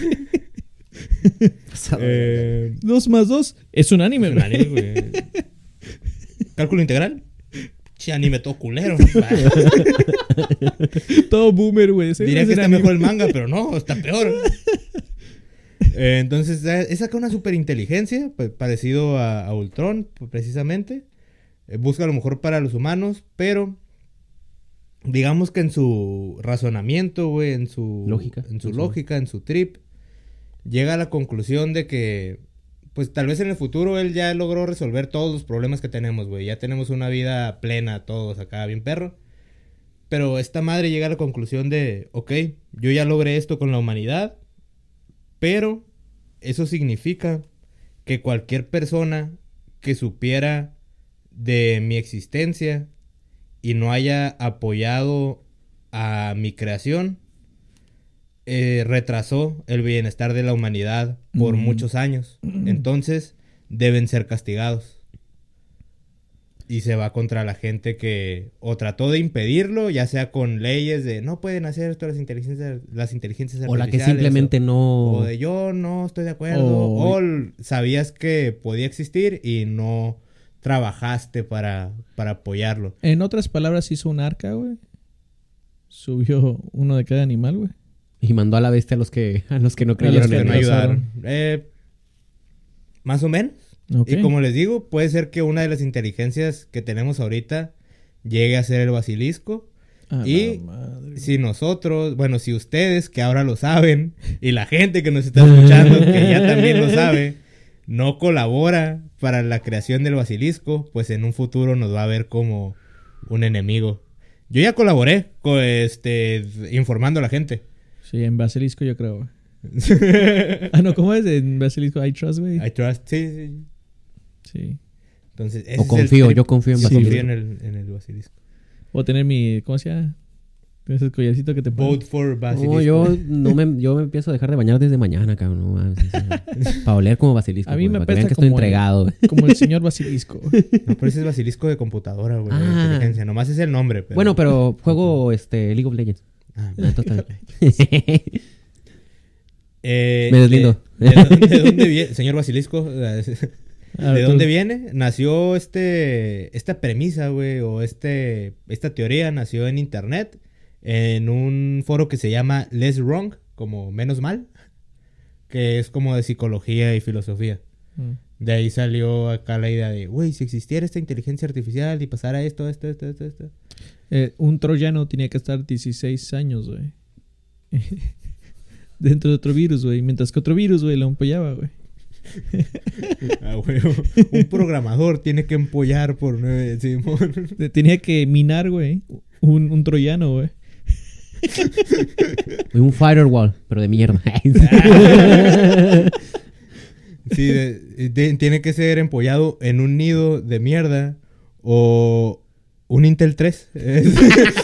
Pasado de verga. Eh, Dos más dos es un anime, es un güey. anime, güey. Cálculo integral. Che, anime todo culero. Todo boomer, güey. Ese Diría es que el está anime. mejor el manga, pero no, está peor. Eh, entonces, eh, es acá una superinteligencia, pues, parecido a, a Ultron, pues, precisamente. Eh, busca lo mejor para los humanos, pero digamos que en su razonamiento, güey, en su Lógica. en su En su- lógica, en su trip, llega a la conclusión de que, pues tal vez en el futuro él ya logró resolver todos los problemas que tenemos, güey. Ya tenemos una vida plena todos acá, bien perro. Pero esta madre llega a la conclusión de, ok, yo ya logré esto con la humanidad, pero eso significa que cualquier persona que supiera de mi existencia y no haya apoyado a mi creación, eh, retrasó el bienestar de la humanidad por Mm. muchos años. Entonces, deben ser castigados. Y se va contra la gente que o trató de impedirlo, ya sea con leyes de no pueden hacer esto las inteligencias, las inteligencias O la que artificiales, simplemente no... o, o de yo no estoy de acuerdo, O- o l- sabías que podía existir y no trabajaste para, para apoyarlo. En otras palabras, hizo un arca, güey. Subió uno de cada animal, güey. Y mandó a la bestia a los que, a los que no A los creyeron que Que en no él. ayudaron. Eh, más o menos. Ok. Y como les digo, puede ser que una de las inteligencias que tenemos ahorita llegue a ser el basilisco. A y la madre. Si nosotros, bueno, si ustedes que ahora lo saben y la gente que nos está escuchando que ya también lo sabe, no colabora para la creación del basilisco, pues en un futuro nos va a ver como un enemigo. Yo ya colaboré con este informando a la gente. Sí, en Basilisco yo creo, güey. Ah, no, ¿cómo es? En Basilisco I Trust, güey. I trust, sí, sí. Sí. Entonces, ese O es el confío, trip. yo confío en Sí, Basilisco. confío en el, en el basilisco. O tener mi... ¿Cómo se llama? Ese collarcito que te ponen. Vote for basilisco. No, yo no me, yo me empiezo a dejar de bañar desde mañana, cabrón. No, mames, para oler como basilisco. A mí güey, me para que vean apesta que estoy como el- entregado. güey. Como el señor Basilisco. No, pero ese es basilisco de computadora, güey. de Ah. inteligencia. Nomás es el nombre. Pero... Bueno, pero juego este League of Legends. Ah, Ah, entonces está bien. Eh, Me deslindo. ¿De, de dónde, de dónde viene, señor Basilisco? ¿De Ah, tú- dónde viene? Nació este, esta premisa, güey, o este, esta teoría nació en internet, en un foro que se llama Less Wrong, como menos mal, que es como de psicología y filosofía. Mm. De ahí salió acá la idea de, güey, si existiera esta inteligencia artificial y pasara esto, esto, esto, esto, esto. Eh, un troyano tenía que estar dieciséis años, güey. Dentro de otro virus, güey. Mientras que otro virus, güey, lo empollaba, güey. Ah, güey, un programador tiene que empollar por nueve... Simón. Te- Tenía que minar, güey. Un, un troyano, güey. Un firewall, pero de mierda. Sí, de- de- tiene que ser empollado en un nido de mierda o un Intel tres. Es-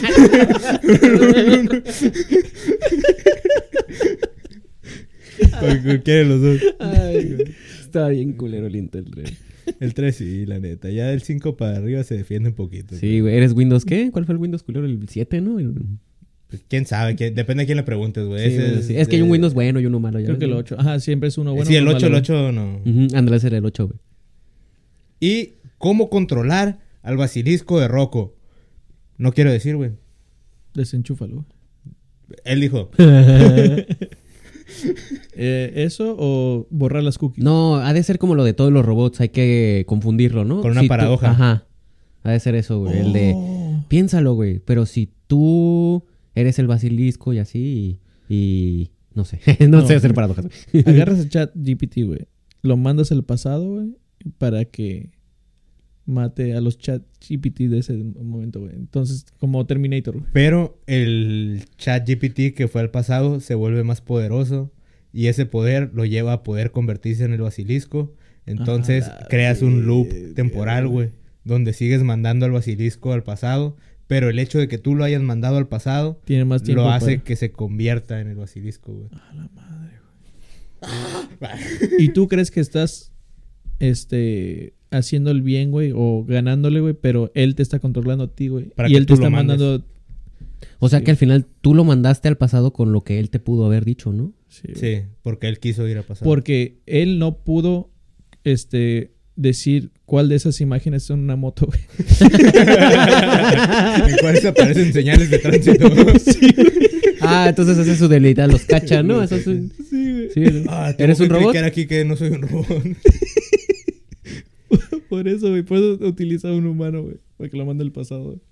Cual- Cualquiera de los dos. Ay, güey. Está bien culero el Intel tres. El tres sí, la neta. Ya del cinco para arriba se defiende un poquito. Sí, güey. ¿Eres Windows qué? ¿Cuál fue el Windows culero? El siete, ¿no? El- Pues, quién sabe, quién- depende de quién le preguntes, güey. Sí, Ese güey, sí. Es que hay un de- Windows bueno y uno malo. ya Creo ves, que el ¿no? ocho. Ajá, siempre es uno bueno. Sí, el uno ocho, el malo, ocho no. Ujú, Andrés era el ocho, güey. Y cómo controlar al basilisco de Rocco. No quiero decir, güey. güey. Desenchúfalo, güey. Él dijo. Eh, ¿Eso o borrar las cookies? No, ha de ser como lo de todos los robots. Hay que confundirlo, ¿no? Con una Si tú- paradoja. Ajá. Ha de ser eso, güey. El de... Oh. Piénsalo, güey. Pero si tú eres el basilisco y así y... y- no sé. no, No. sé hacer paradojas. güey. Agarras el chat G P T, güey. Lo mandas al pasado, güey. Para que mate a los chat G P T de ese momento, güey. Entonces, como Terminator, güey. Pero el chat G P T que fue al pasado se vuelve más poderoso. Y ese poder lo lleva a poder convertirse en el basilisco. Entonces Ah, la creas un loop verga, temporal, güey. Donde sigues mandando al basilisco al pasado. Pero el hecho de que tú lo hayas mandado al pasado Tiene más tiempo. lo hace para- que se convierta en el basilisco, güey. A la madre, güey. Y tú crees que estás este haciendo el bien, güey, o ganándole, güey, pero él te está controlando a ti, güey. Para Y que él tú te lo está mandes. mandando... O sea Sí. que al final tú lo mandaste al pasado con lo que él te pudo haber dicho, ¿no? Sí, güey. Sí, porque él quiso ir a pasar. Porque él no pudo este decir cuál de esas imágenes son una moto, güey. En cuáles aparecen señales de tránsito. Ah, entonces hace su delita, los cacha, ¿no? Eso es un- Sí, güey. sí, Ah, tengo ¿Eres que un robot? cliquear aquí que no soy un robot. Por eso, güey. Por eso utiliza a un humano, güey. Para que lo mande al pasado, güey.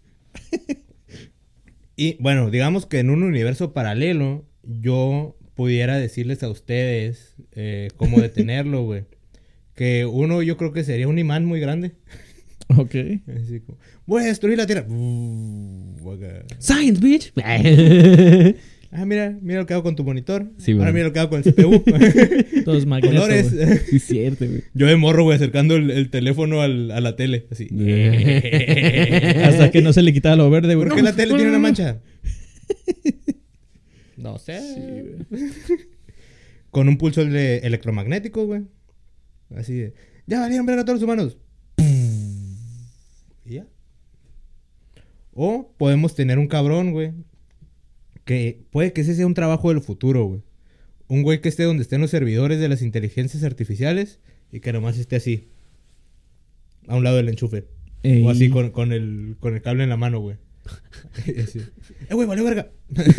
Y bueno, digamos que en un universo paralelo, yo pudiera decirles a ustedes eh, cómo detenerlo, güey. Que uno, yo creo que sería un imán muy grande. Ok. Así como, voy a destruir la Tierra. Uh, acá. Science, bitch. Ah, mira, mira lo que hago con tu monitor. Sí, Ahora güey. mira lo que hago con el C P U. Todos magnetos, Colores. güey. Sí, es cierto, güey. Yo de morro, güey, acercando el, el teléfono al- a la tele. Así. Hasta que no se le quitaba lo verde, güey. ¿Por qué No, la tele no, tiene no, una no. mancha? No sé. Sí, güey. Con un pulso ele- electromagnético, güey. Así de... Ya valieron ver a todos los humanos. Y ya. O podemos tener un cabrón, güey. Que puede que ese sea un trabajo del futuro, güey. Un güey que esté donde estén los servidores de las inteligencias artificiales y que nomás esté así. A un lado del enchufe. Ey. O así con, con, el, con el cable en la mano, güey. Y así. ¡Eh, güey, valió verga!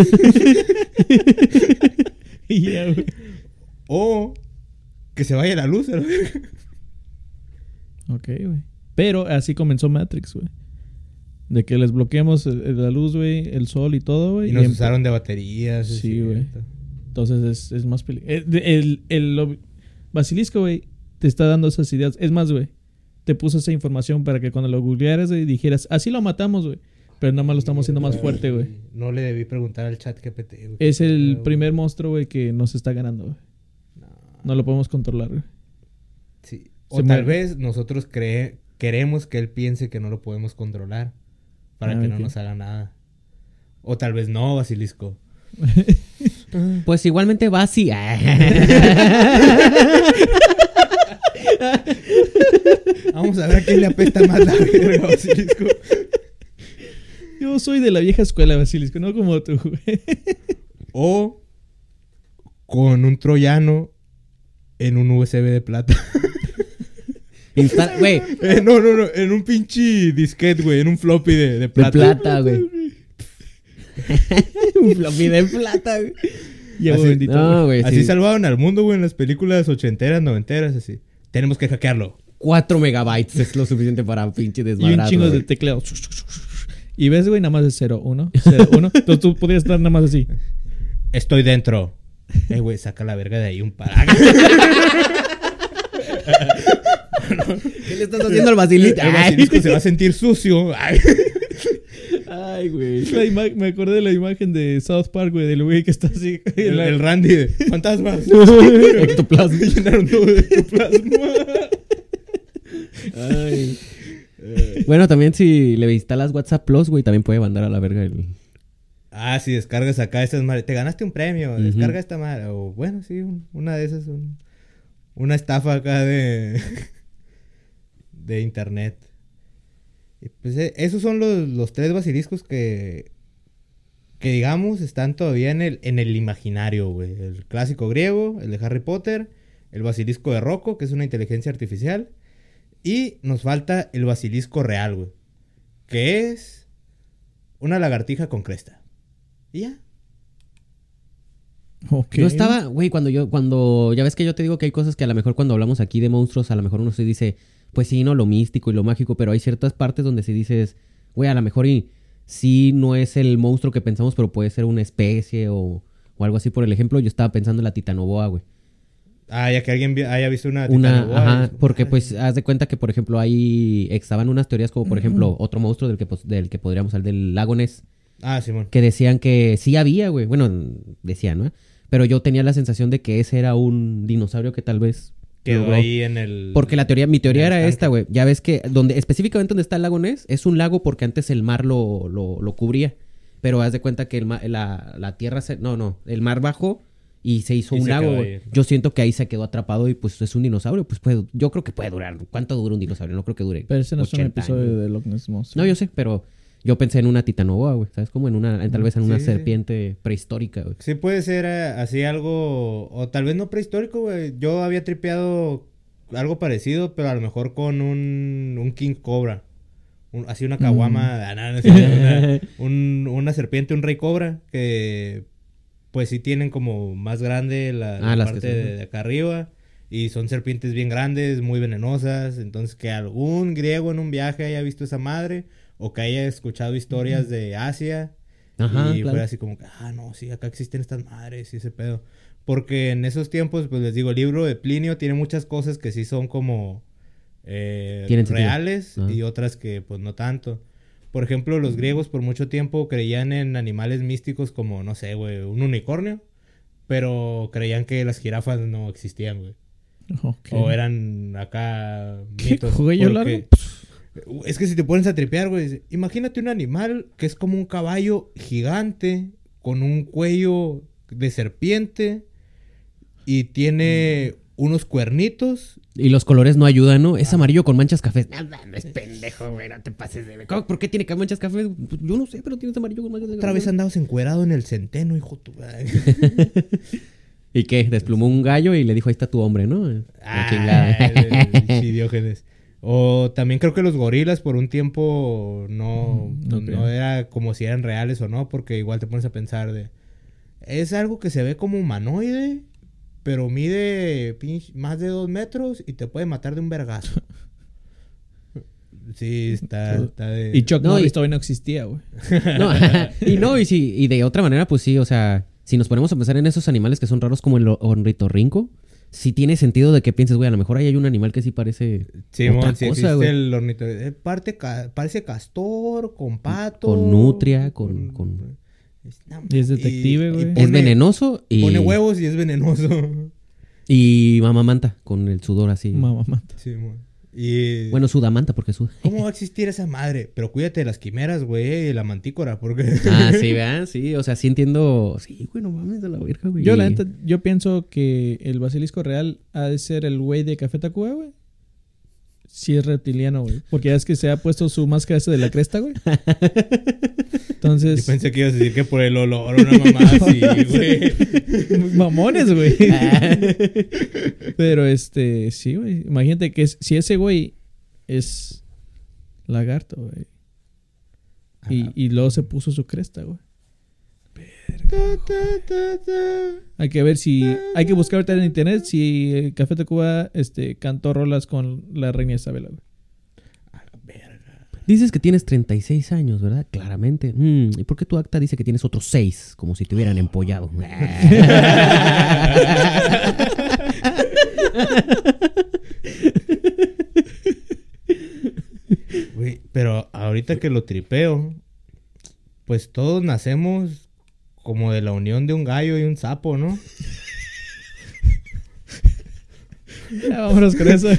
Y ya, güey. O que se vaya la luz, a la verga. Ok, güey. Pero así comenzó Matrix, güey. De que les bloqueamos eh, la luz, güey, el sol y todo, güey. Y nos em- usaron de baterías. es Sí, güey. cierto. Entonces es, es más peligroso. El, el, el lo- Basilisco, güey, te está dando esas ideas. Es más, güey, te puso esa información para que cuando lo googlearas, güey, dijeras, así lo matamos, güey. Pero nada más lo estamos haciendo más fuerte, güey. No le debí preguntar al chat G P T, güey. Es el Güey. primer monstruo, güey, que nos está ganando, güey. No. No lo podemos controlar, güey. Sí. Se O tal muere. vez nosotros cree- queremos que él piense que no lo podemos controlar. Para Ah, que ok. no nos haga nada. O tal vez no, Basilisco. Pues igualmente va así. Vamos a ver a quién le apesta más la verga, Basilisco. Yo soy de la vieja escuela, Basilisco, no como tú, güey. O con un troyano en un U S B de plata. Insta- Güey, Eh, no, no, no. En un pinche disquete, güey. En un floppy de, de de plata. plata, güey. Un floppy de plata, güey. Ya, Así- bendito. No, güey. Así sí. salvaban al mundo, güey, en las películas ochenteras, noventeras, así. Tenemos que hackearlo. Cuatro megabytes es lo suficiente para un pinche Y un desmadrado. chingo de güey. teclado. Y ves, güey, nada más es cero, uno, cero, uno. Entonces tú podrías estar nada más así. Estoy dentro. Eh, güey, saca la verga de ahí un par. ¿Qué le estás haciendo al Basilito? El basilisco se va a sentir sucio. Ay. Ay, güey. La ima- me acordé de la imagen de South Park, güey, del güey que está así. en El, la- el Randy de fantasmas. Ectoplasma. Llenaron todo de ectoplasma. Ay. Bueno, también si le instalas WhatsApp Plus, güey, también puede mandar a la verga el... Ah, si descargas acá esas madres. Te ganaste un premio. Ujú. Descarga esta madre. O bueno, sí, un- una de esas. un- una estafa acá de... de internet. Y pues eh, esos son los, los tres basiliscos que... que digamos están todavía en el, en el imaginario, güey. El clásico griego, el de Harry Potter, el basilisco de Rocco, que es una inteligencia artificial. Y nos falta el basilisco real, güey. Que es una lagartija con cresta. Y ya. Ok. Yo estaba, güey, cuando yo, cuando, ya ves que yo te digo que hay cosas que a lo mejor cuando hablamos aquí de monstruos, a lo mejor uno se dice, pues sí, no, lo místico y lo mágico, pero hay ciertas partes donde sí dices, güey, a lo mejor y sí no es el monstruo que pensamos, pero puede ser una especie o, o algo así. Por el ejemplo, yo estaba pensando en la titanoboa, güey. Ah, ya que alguien vi- haya visto una Una, titanoboa, ajá, es- porque pues haz de cuenta que, por ejemplo, ahí estaban unas teorías como, por ejemplo, otro monstruo del que, pues, del que podríamos hablar, del lago Ness, Ah, Simón. que decían que sí había, güey. Bueno, decían, ¿no? Pero yo tenía la sensación de que ese era un dinosaurio que tal vez Quedó logró. ahí en el... Porque la teoría, mi teoría en el era estanque. esta, güey. Ya ves que donde específicamente donde está el lago Ness es un lago porque antes el mar lo, lo, lo cubría. Pero haz de cuenta que el ma- la, la tierra se, no, no, el mar bajó y se hizo Y un se lago, quedó güey. ahí. Yo siento que ahí se quedó atrapado y pues es un dinosaurio. Pues puede, yo creo que puede durar. ¿Cuánto dura un dinosaurio? No creo que dure. Pero ese no es un ochenta episodio años. de Loch Ness Monster. No, yo sé, pero yo pensé en una titanoboa, güey. ¿Sabes? Como en una, en- tal vez en una Sí, sí, sí. serpiente prehistórica, güey. Sí puede ser eh, así algo, o tal vez no prehistórico, güey. Yo había tripeado algo parecido, pero a lo mejor con un, un King Cobra. Un- así una caguama, ah, no, no sé, una, un- una serpiente, un rey cobra, que pues sí tienen como más grande la, Ah, la las que parte son, de, ¿no? de acá arriba. Y son serpientes bien grandes, muy venenosas. Entonces que algún griego en un viaje haya visto esa madre, o que haya escuchado historias de Asia. Ajá, y claro. fue así como que, ah, no, sí, acá existen estas madres y ese pedo. Porque en esos tiempos, pues les digo, el libro de Plinio tiene muchas cosas que sí son como eh, Tienen sentido. reales Ajá. y otras que pues no tanto. Por ejemplo, los griegos por mucho tiempo creían en animales místicos como, no sé, güey, un unicornio. Pero creían que las jirafas no existían, güey. Ok. O eran acá ¿Qué mitos. cuello porque- Es que si te pones a tripear, güey, dice, imagínate un animal que es como un caballo gigante con un cuello de serpiente y tiene unos cuernitos. Y los colores no ayudan, ¿no? Es amarillo con manchas cafés. No, no, es pendejo, güey. No te pases de... ¿Cómo? ¿Por qué tiene que manchas cafés? Pues yo no sé, pero tienes amarillo con manchas cafés. Otra vez andabas encuerado en el centeno, hijo tu... ¿Y qué? Desplumó un gallo y le dijo, ahí está tu hombre, ¿no? La Ah, chingada. el- sí, Diógenes. O también creo que los gorilas por un tiempo no, Mm, ok. no era como si eran reales o no, porque igual te pones a pensar de... Es algo que se ve como humanoide, pero mide pinch- más de dos metros y te puede matar de un vergazo. Sí, está, está de... Y Chuck No, Norris y- todavía no existía, güey. No, y no, y sí, y de otra manera, pues sí, o sea, si nos ponemos a pensar en esos animales que son raros como el ornitorrinco, sí tiene sentido de que pienses, güey, a lo mejor ahí hay un animal que sí parece Sí, otra mon, sí cosa, existe güey. el ornitorrinco. Eh, parte ca- parece castor, con pato. Con nutria, con- con- No, Y es detective, y- y güey. pone- Es venenoso y... Pone huevos y es venenoso. Y mamamanta, con el sudor así. Mamá mata. Sí, mon. Y... Bueno, sudamanta porque suda. ¿Cómo va a existir esa madre? Pero cuídate de las quimeras, güey, y la mantícora, porque... Ah, sí, vean, sí, o sea, sí entiendo. Sí, güey, no mames de la verga, güey. Yo, Y- la neta, yo pienso que el basilisco real ha de ser el güey de Café Tacuba, güey. Sí es reptiliano, güey. Porque ya es que se ha puesto su máscara esa de la cresta, güey. Yo Entonces... pensé que ibas a decir que por el olor o una mamá así, güey. Mamones, güey. Pero este, sí, güey. Imagínate que es- si ese güey es lagarto, güey. Y, Ajá. y luego se puso su cresta, güey. Hay que ver si... Hay que buscar ahorita en internet si el Café Tacuba este, cantó rolas con la reina Isabela, güey. Dices que tienes treinta y seis años, ¿verdad? Claramente. Mm, ¿y por qué tu acta dice que tienes otros seis? Como si te hubieran empollado. Güey, pero ahorita que lo tripeo, pues todos nacemos como de la unión de un gallo y un sapo, ¿no? Ya, vámonos con eso.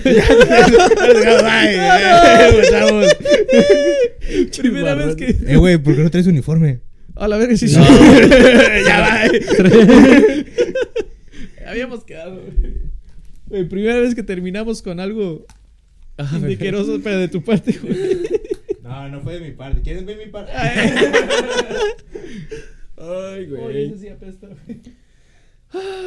Primera vez que... Eh, güey, ¿por qué no traes uniforme? A la verga, sí, sí. No. Ya va. Habíamos quedado, güey. Güey, primera vez que terminamos con algo indiqueroso, pero de tu parte, güey. No, no fue de mi parte. ¿Quieres ver mi parte? Ay, Ay, Oye, eso sí apesta, güey.